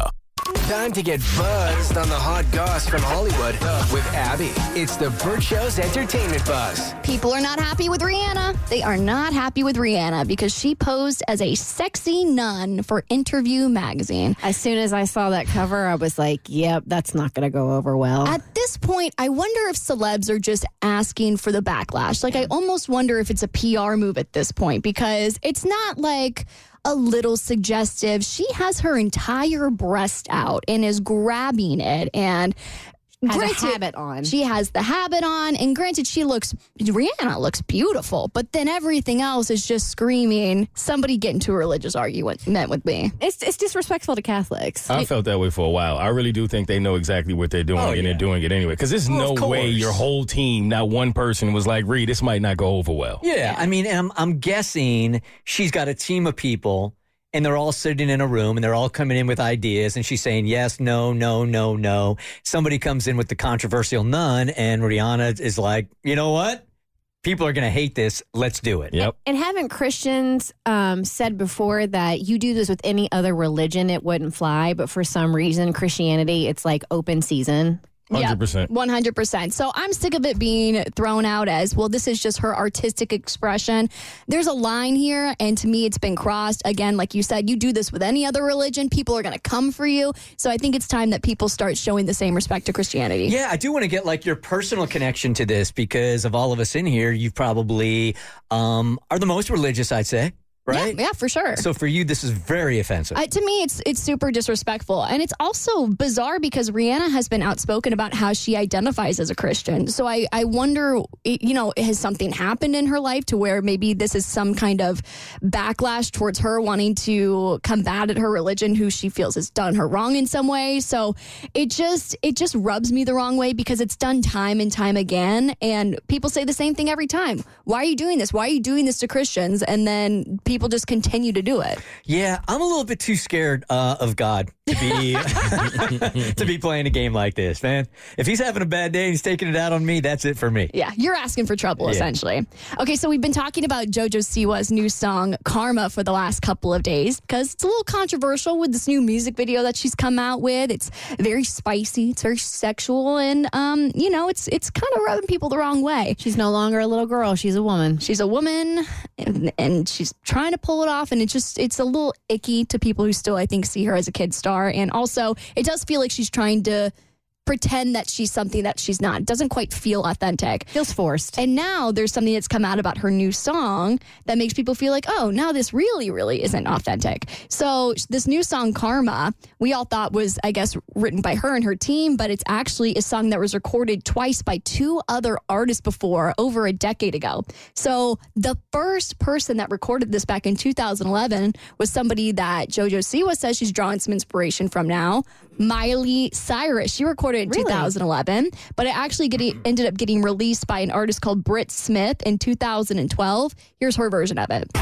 Time to get buzzed on the hot goss from Hollywood with Abby. It's the Burt Show's Entertainment Buzz. People are not happy with Rihanna. They are not happy with Rihanna because she posed as a sexy nun for Interview magazine. As soon as I saw that cover, I was like, yep, that's not going to go over well. At this point, I wonder if celebs are just asking for the backlash. Like, I almost wonder if it's a P R move at this point because it's not like a little suggestive. She has her entire breast out and is grabbing it and has granted, a habit on. She has the habit on, and granted, she looks, Rihanna looks beautiful, but then everything else is just screaming, somebody get into a religious argument with me. It's it's disrespectful to Catholics. I felt that way for a while. I really do think they know exactly what they're doing, Oh, and yeah. they're doing it anyway. Because there's Well, no of way course. your whole team, not one person, was like, Reed, this might not go over well. Yeah, I mean, I'm, I'm guessing she's got a team of people, and they're all sitting in a room, and they're all coming in with ideas, and she's saying yes, no, no, no, no. Somebody comes in with the controversial nun, and Rihanna is like, you know what? People are going to hate this. Let's do it. Yep. And haven't Christians um, said before that you do this with any other religion, it wouldn't fly, but for some reason, Christianity, it's like open season. one hundred percent. one hundred percent. So I'm sick of it being thrown out as, well, this is just her artistic expression. There's a line here, and to me, it's been crossed. Again, like you said, you do this with any other religion, people are going to come for you. So I think it's time that people start showing the same respect to Christianity. Yeah, I do want to get like your personal connection to this because of all of us in here, you probably um, are the most religious, I'd say. Right? Yeah, yeah, for sure. So for you, this is very offensive. Uh, to me, it's it's super disrespectful. And it's also bizarre because Rihanna has been outspoken about how she identifies as a Christian. So I, I wonder, you know, has something happened in her life to where maybe this is some kind of backlash towards her wanting to combat at her religion who she feels has done her wrong in some way. So it just it just rubs me the wrong way because it's done time and time again. And people say the same thing every time. Why are you doing this? Why are you doing this to Christians? And then people People just continue to do it. Yeah, I'm a little bit too scared uh, of God to be to be playing a game like this, man. If he's having a bad day and he's taking it out on me, that's it for me. Yeah, you're asking for trouble, Yeah. essentially. Okay, so we've been talking about JoJo Siwa's new song, Karma, for the last couple of days because it's a little controversial with this new music video that she's come out with. It's very spicy, it's very sexual, and, um, you know, it's it's kind of rubbing people the wrong way. She's no longer a little girl. She's a woman. She's a woman, and, and she's trying to pull it off, and it's just, it's a little icky to people who still, I think, see her as a kid star. And also, it does feel like she's trying to pretend that she's something that she's not. It doesn't quite feel authentic. Feels forced. And now there's something that's come out about her new song that makes people feel like, oh, now this really, really isn't authentic. So this new song, Karma, we all thought was, I guess, written by her and her team, but it's actually a song that was recorded twice by two other artists before over a decade ago. So the first person that recorded this back in two thousand eleven was somebody that JoJo Siwa says she's drawing some inspiration from now, Miley Cyrus. She recorded in Really? two thousand eleven, but it actually get, ended up getting released by an artist called Britt Smith in two thousand twelve. Here's her version of it.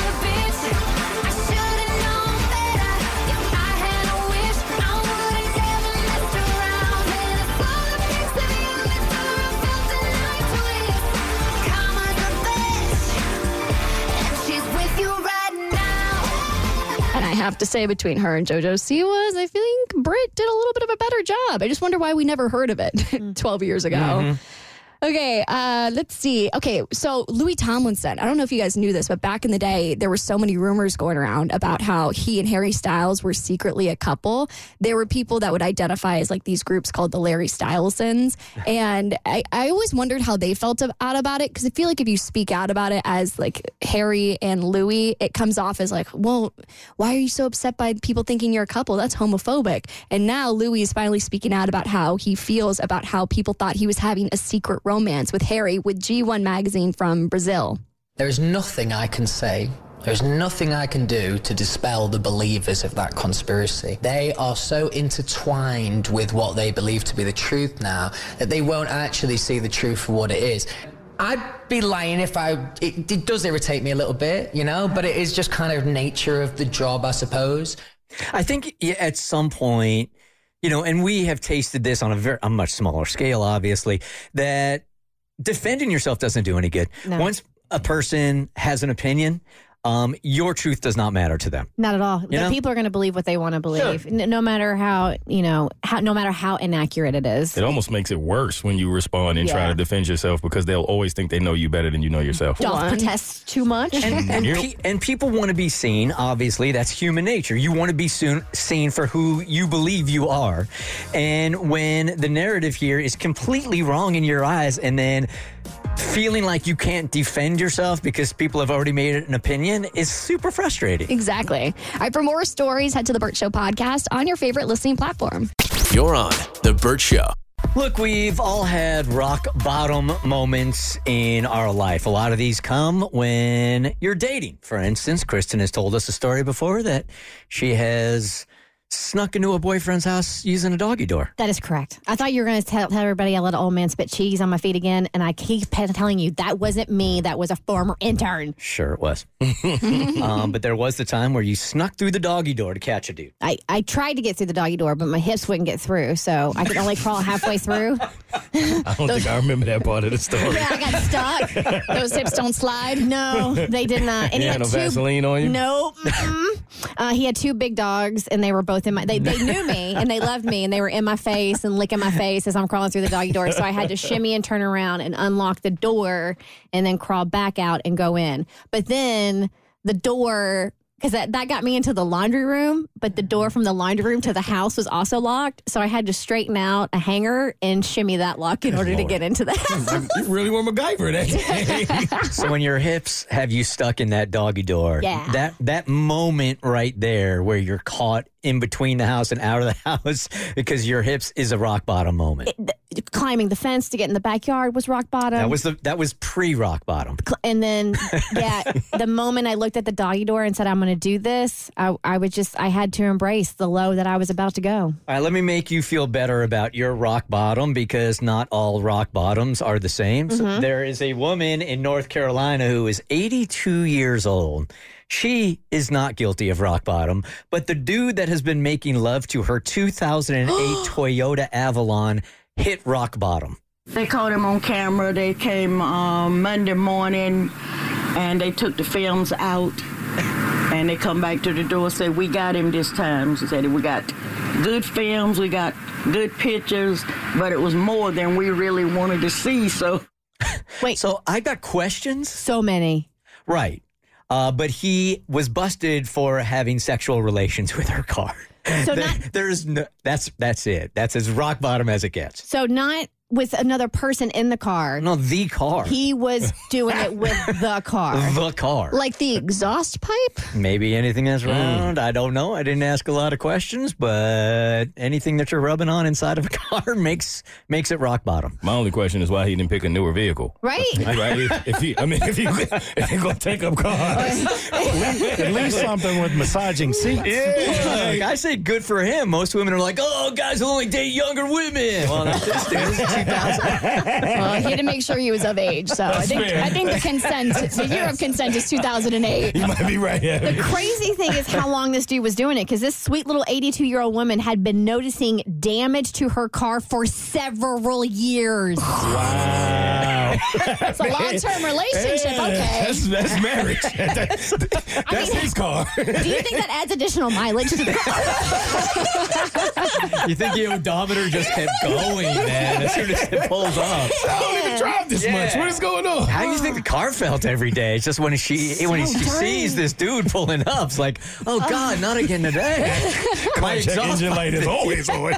And I have to say, between her and JoJo Siwa's, I think Britt did a little bit of a better job. I just wonder why we never heard of it twelve years ago. Mm-hmm. Okay, uh, let's see. Okay, so Louis Tomlinson, I don't know if you guys knew this, but back in the day, there were so many rumors going around about how he and Harry Styles were secretly a couple. There were people that would identify as like these groups called the Larry Stylesons. And I, I always wondered how they felt out about it, because I feel like if you speak out about it as like Harry and Louis, it comes off as like, well, why are you so upset by people thinking you're a couple? That's homophobic. And now Louis is finally speaking out about how he feels about how people thought he was having a secret romance with Harry with G one magazine from Brazil. There is nothing I can say, there's nothing I can do to dispel the believers of that conspiracy. They are so intertwined with what they believe to be the truth now that they won't actually see the truth for what it is. I'd be lying if I... It, it does irritate me a little bit, you know, but it is just kind of nature of the job, I suppose. I think yeah, at some point, you know, and we have tasted this on a very a much smaller scale, obviously, that defending yourself doesn't do any good. No. Once a person has an opinion, um, your truth does not matter to them. Not at all. You The know? people are going to believe what they want to believe, Sure. N- no matter how you know, how, no matter how inaccurate it is. It almost makes it worse when you respond and try Yeah. to defend yourself because they'll always think they know you better than you know yourself. Don't protest too much. And, and, pe- and people want to be seen. Obviously, that's human nature. You want to be soon seen for who you believe you are. And when the narrative here is completely wrong in your eyes, and then feeling like you can't defend yourself because people have already made an opinion is super frustrating. Exactly. All right, for more stories, head to the Burt Show podcast on your favorite listening platform. You're on The Burt Show. Look, we've all had rock bottom moments in our life. A lot of these come when you're dating. For instance, Kristen has told us a story before that she has snuck into a boyfriend's house using a doggy door. That is correct. I thought you were going to tell, tell everybody I let an old man spit cheese on my feet again, and I keep pe- telling you that wasn't me. That was a former intern. Sure it was. um, but there was the time where you snuck through the doggy door to catch a dude. I, I tried to get through the doggy door, but my hips wouldn't get through, so I could only crawl halfway through. I don't think I remember that part of the story. Yeah, I got stuck. Those hips don't slide. No, they did not. And You he had had no two, Vaseline on you? No. mm-mm. Uh, he had two big dogs, and they were both in my. They, they knew me, and they loved me, and they were in my face and licking my face as I'm crawling through the doggy door. So I had to shimmy and turn around and unlock the door, and then crawl back out and go in. But then the door. Because that, that got me into the laundry room, but the door from the laundry room to the house was also locked. So I had to straighten out a hanger and shimmy that lock in order to get into the house. You really were MacGyver that day. So when your hips have you stuck in that doggy door, Yeah. that that moment right there where you're caught in between the house and out of the house because your hips is a rock bottom moment. It, climbing the fence to get in the backyard was rock bottom. that was the that was pre rock bottom. And then, yeah, the moment I looked at the doggy door and said, I'm going to do this, I, I would just, I had to embrace the low that I was about to go. All right, let me make you feel better about your rock bottom because not all rock bottoms are the same. So Mhm. there is a woman in North Carolina who is eighty-two years old. She is not guilty of rock bottom, but the dude that has been making love to her two thousand eight Toyota Avalon hit rock bottom. They caught him on camera. They came um, Monday morning, and they took the films out. And they come back to the door and said, we got him this time. She said, we got good films, we got good pictures, but it was more than we really wanted to see. So, Wait. So I got questions. So many. Right. Uh, but he was busted for having sexual relations with her car. So There- not- there's no, that's that's it. That's as rock bottom as it gets. So not with another person in the car. No, the car. He was doing it with the car. The car. Like the exhaust pipe? Maybe anything that's round. I don't know. I didn't ask a lot of questions, but anything that you're rubbing on inside of a car makes makes it rock bottom. My only question is why he didn't pick a newer vehicle. Right. Right? If, if he, I mean, if he, if he gonna take up cars, At least something with massaging seats. Look, I say good for him. Most women are like, oh, guys will only date younger women. Well, not this dude. This is two thousand. Well, he had to make sure he was of age. So I think fair. I think the consent, the year of consent is two thousand eight. he might be right. The Yeah. crazy thing is how long this dude was doing it, because this sweet little eighty-two-year-old woman had been noticing damage to her car for several years. Wow. It's a long-term relationship. Yeah, Okay. That's, that's marriage. that's that's his car. Do you think that adds additional mileage to the car? You think the odometer just kept going, man, as soon as it pulls up. I don't even drive this Yeah. much. What is going on? How do you think the car felt every day? It's just when she when he, she sees this dude pulling up, it's like, oh God, not again today. My Check exhaust engine pipe light is always on.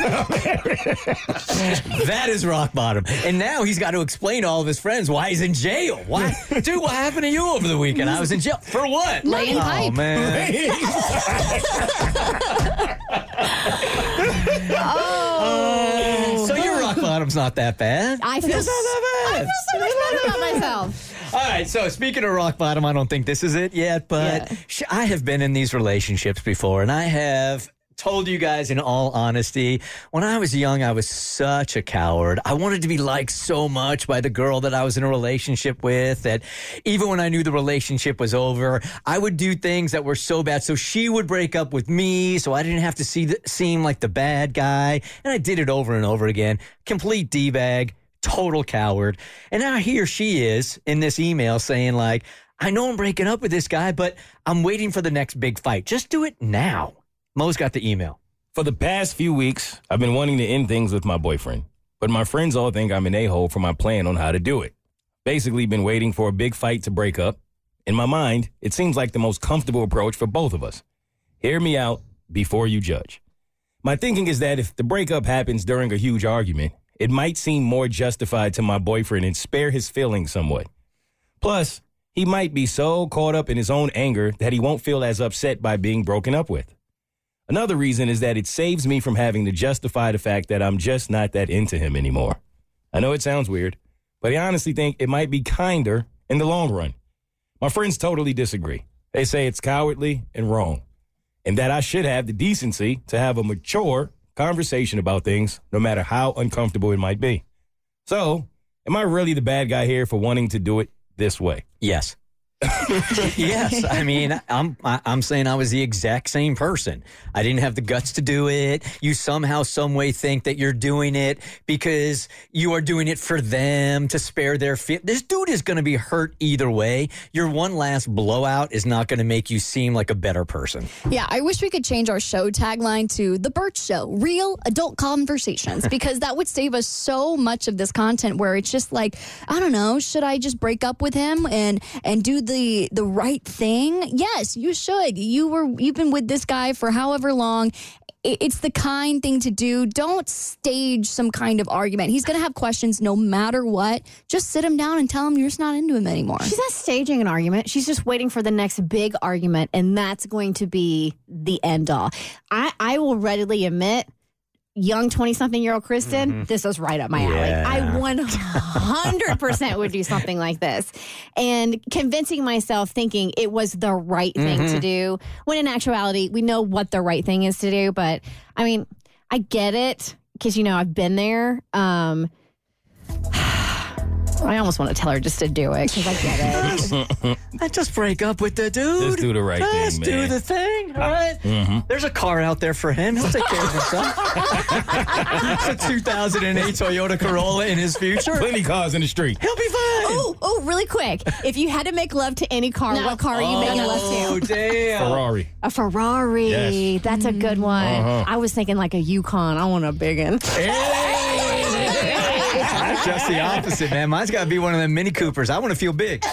That is rock bottom. And now he's got to explain to all of his friends why he's in jail. Why, dude? What happened to you over the weekend? I was in jail for what? Laying oh pipe. man. Oh. So your rock bottom's not that bad. I feel, It's not that bad. I feel so much better about myself. All right, so speaking of rock bottom, I don't think this is it yet, but Yeah. sh- I have been in these relationships before, and I have told you guys in all honesty, when I was young, I was such a coward. I wanted to be liked so much by the girl that I was in a relationship with that even when I knew the relationship was over, I would do things that were so bad. So she would break up with me, so I didn't have to see the, seem like the bad guy. And I did it over and over again. Complete D-bag. Total coward. And now here she is in this email saying like, I know I'm breaking up with this guy, but I'm waiting for the next big fight. Just do it now. Mo's got the email. For the past few weeks, I've been wanting to end things with my boyfriend, but my friends all think I'm an a-hole for my plan on how to do it. Basically, been waiting for a big fight to break up. In my mind, it seems like the most comfortable approach for both of us. Hear me out before you judge. My thinking is that if the breakup happens during a huge argument, it might seem more justified to my boyfriend and spare his feelings somewhat. Plus, he might be so caught up in his own anger that he won't feel as upset by being broken up with. Another reason is that it saves me from having to justify the fact that I'm just not that into him anymore. I know it sounds weird, but I honestly think it might be kinder in the long run. My friends totally disagree. They say it's cowardly and wrong, and that I should have the decency to have a mature conversation about things, no matter how uncomfortable it might be. So, am I really the bad guy here for wanting to do it this way? Yes. Yes, I mean, I'm I- I'm saying I was the exact same person. I didn't have the guts to do it. You somehow, some way think that you're doing it because you are doing it for them to spare their feet. This dude is going to be hurt either way. Your one last blowout is not going to make you seem like a better person. Yeah, I wish we could change our show tagline to The Burt Show, Real Adult Conversations, because that would save us so much of this content where it's just like, I don't know, should I just break up with him and and do the the right thing? Yes, you should. You were you've been with this guy for however long. It's the kind thing to do. Don't stage some kind of argument. He's going to have questions no matter what. Just sit him down and tell him you're just not into him anymore. She's not staging an argument. She's just waiting for the next big argument, and that's going to be the end all. I, I will readily admit, young twenty-something-year-old Kristen, mm-hmm. this was right up my alley. Yeah. I one hundred percent would do something like this. And convincing myself, thinking it was the right thing Mm-hmm. to do, when in actuality, we know what the right thing is to do. But, I mean, I get it, because, you know, I've been there. Um, I almost want to tell her just to do it, because I get it. I just break up with the dude. Just do the right Just thing, man. do the thing, all right? Mm-hmm. There's a car out there for him. He'll take care of himself. It's a two thousand eight Toyota Corolla in his future. Plenty cars in the street. He'll be fine. Oh, oh, really quick. If you had to make love to any car, No. what car are you making love Oh, to? damn. Ferrari. A Ferrari. Yes. That's a good one. Uh-huh. I was thinking like a Yukon. I want a big one. That's just the opposite, man. Mine's got to be one of them Mini Coopers. I want to feel big.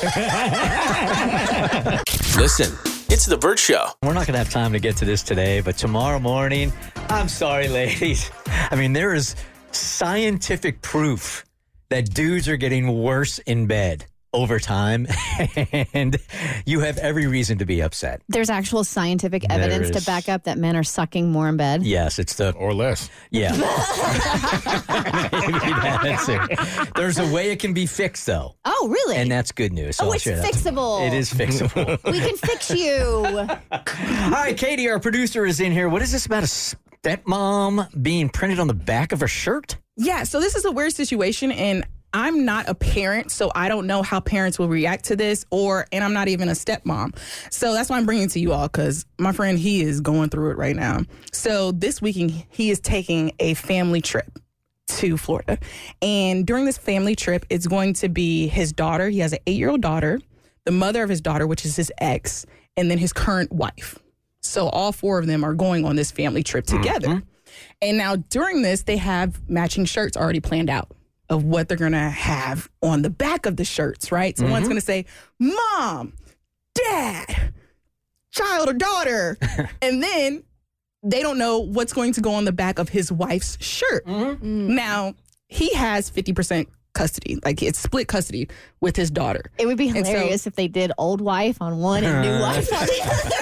Listen, it's The Burt Show. We're not going to have time to get to this today, but tomorrow morning, I'm sorry, ladies. I mean, there is scientific proof that dudes are getting worse in bed over time, and you have every reason to be upset. There's actual scientific There evidence is. to back up that men are sucking more in bed. Yes, it's the... Or less. Yeah. Maybe that's it. There's a way it can be fixed, though. Oh, really? And that's good news. So Oh, I'll it's share that tomorrow. fixable. It is fixable. We can fix you. All right, Katie, our producer, is in here. What is this about a stepmom being printed on the back of her shirt? Yeah, so this is a weird situation, and I'm not a parent, so I don't know how parents will react to this, or, and I'm not even a stepmom. So that's why I'm bringing it to you all, because my friend, he is going through it right now. So this weekend, he is taking a family trip to Florida. And during this family trip, it's going to be his daughter. He has an eight-year-old daughter, the mother of his daughter, which is his ex, and then his current wife. So all four of them are going on this family trip together. Mm-hmm. And now during this, they have matching shirts already planned out of what they're going to have on the back of the shirts, right? So mm-hmm. one's going to say, Mom, Dad, child or daughter. And then they don't know what's going to go on the back of his wife's shirt. Mm-hmm. Now, he has fifty percent custody. Like, it's split custody with his daughter. It would be hilarious so, if they did old wife on one and new wife on the other.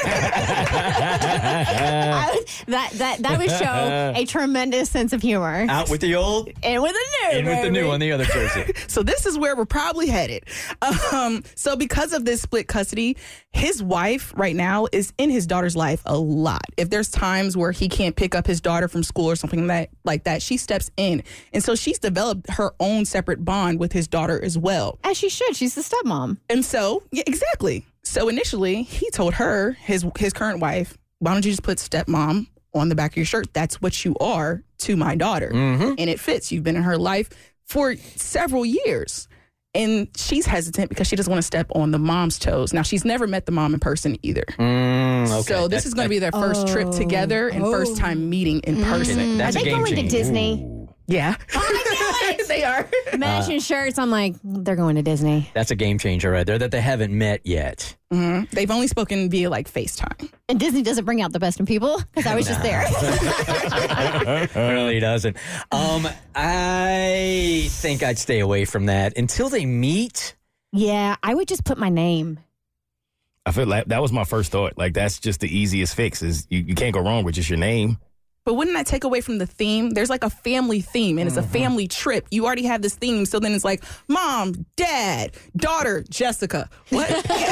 I would, that, that, that would show a tremendous sense of humor. Out with the old. And with the new. And with the new on the other jersey. So this is where we're probably headed. Um, so because of this split custody, his wife right now is in his daughter's life a lot. If there's times where he can't pick up his daughter from school or something that, like that, she steps in. And so she's developed her own separate bond with his daughter as well. As she should. She's the stepmom. And so, yeah, exactly. So initially, he told her, his his current wife, why don't you just put stepmom on the back of your shirt? That's what you are to my daughter. Mm-hmm. And it fits. You've been in her life for several years. And she's hesitant because she doesn't want to step on the mom's toes. Now, she's never met the mom in person either. Mm, okay. So this That- is going to be their first Oh. trip together and Oh. first time meeting in person. That's Are a they game going changer. to Disney? Ooh. Yeah. They are. Matching shirts. I'm like, they're going to Disney. That's a game changer right there that they haven't met yet. hmm They've only spoken via like FaceTime. And Disney doesn't bring out the best in people because I was just there. really doesn't. Um, I think I'd stay away from that until they meet. Yeah, I would just put my name. I feel like that was my first thought. Like, that's just the easiest fix is you, you can't go wrong with just your name. But wouldn't that take away from the theme? There's like a family theme, and it's a family trip. You already have this theme, so then it's like mom, dad, daughter, Jessica. What?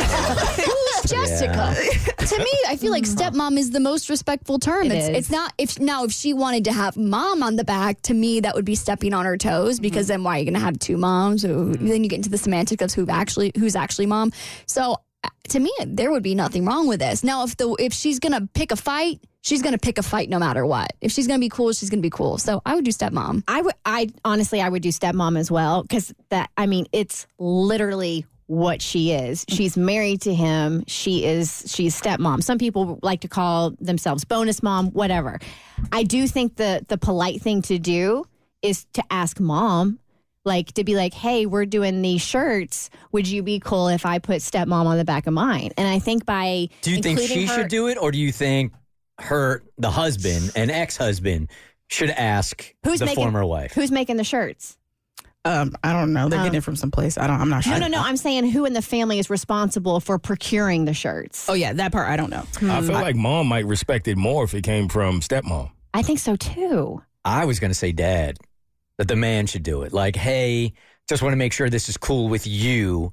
Who's Jessica? To me, I feel like stepmom is the most respectful term. It it's is. it's not if now if she wanted to have mom on the back, to me that would be stepping on her toes because then why are you going to have two moms? So then you get into the semantics of who actually who's actually mom. So uh, to me, there would be nothing wrong with this. Now, if the if she's going to pick a fight. She's going to pick a fight no matter what. If she's going to be cool, she's going to be cool. So I would do stepmom. I would, I honestly, I would do stepmom as well because that, I mean, it's literally what she is. She's married to him. She is, she's stepmom. Some people like to call themselves bonus mom, whatever. I do think the the polite thing to do is to ask mom, like to be like, hey, we're doing these shirts. Would you be cool if I put stepmom on the back of mine? And I think by Do you think she including her- should do it, or do you think her, the husband, an ex-husband, should ask Who's the making- former wife? Who's making the shirts? Um, I don't know. They're Um, getting it from someplace. I don't. I'm not sure. No, no, no. I'm saying who in the family is responsible for procuring the shirts. Oh yeah, that part I don't know. I feel like mom might respect it more if it came from stepmom. I think so too. I was going to say dad, that the man should do it. Like, hey, just want to make sure this is cool with you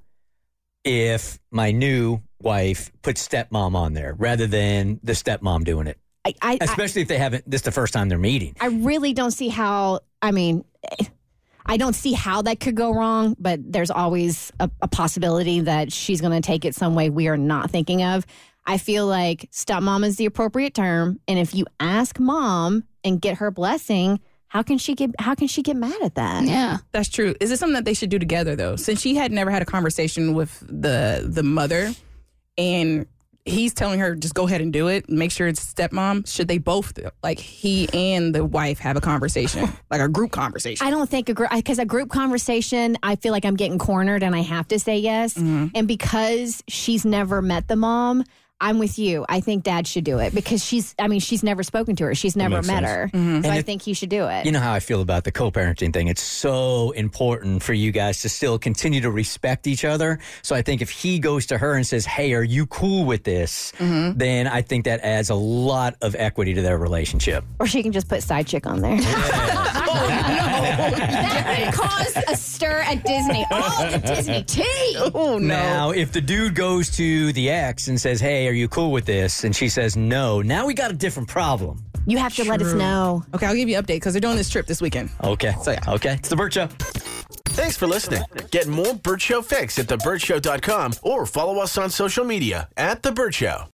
if my new wife puts stepmom on there rather than the stepmom doing it. I, I, Especially if they haven't, this is the first time they're meeting. I really don't see how. I mean, I don't see how that could go wrong. But there's always a, a possibility that she's going to take it some way we are not thinking of. I feel like stepmom is the appropriate term, and if you ask mom and get her blessing, how can she get? How can she get mad at that? Yeah, that's true. Is it something that they should do together though? Since she had never had a conversation with the the mother, and he's telling her just go ahead and do it. Make sure it's stepmom. Should they both like he and the wife have a conversation, like a group conversation? I don't think a group because a group conversation. I feel like I'm getting cornered, and I have to say yes. Mm-hmm. And because she's never met the mom. I'm with you. I think dad should do it because she's, I mean, she's never spoken to her. She's never makes met sense. her. Mhm. So And I if- think he should do it. You know how I feel about the co-parenting thing. It's so important for you guys to still continue to respect each other. So I think if he goes to her and says, hey, are you cool with this? Mm-hmm. Then I think that adds a lot of equity to their relationship. Or she can just put side chick on there. That would cause a stir at Disney. Oh, the Disney tea. Oh, Now, if the dude goes to the ex and says, hey, are you cool with this? And she says no, now we got a different problem. You have to let us know. Okay, I'll give you an update because they're doing this trip this weekend. Okay. So, yeah. Okay. It's the Burt Show. Thanks for listening. Get more Burt Show fix at the burt show dot com or follow us on social media at The Burt Show.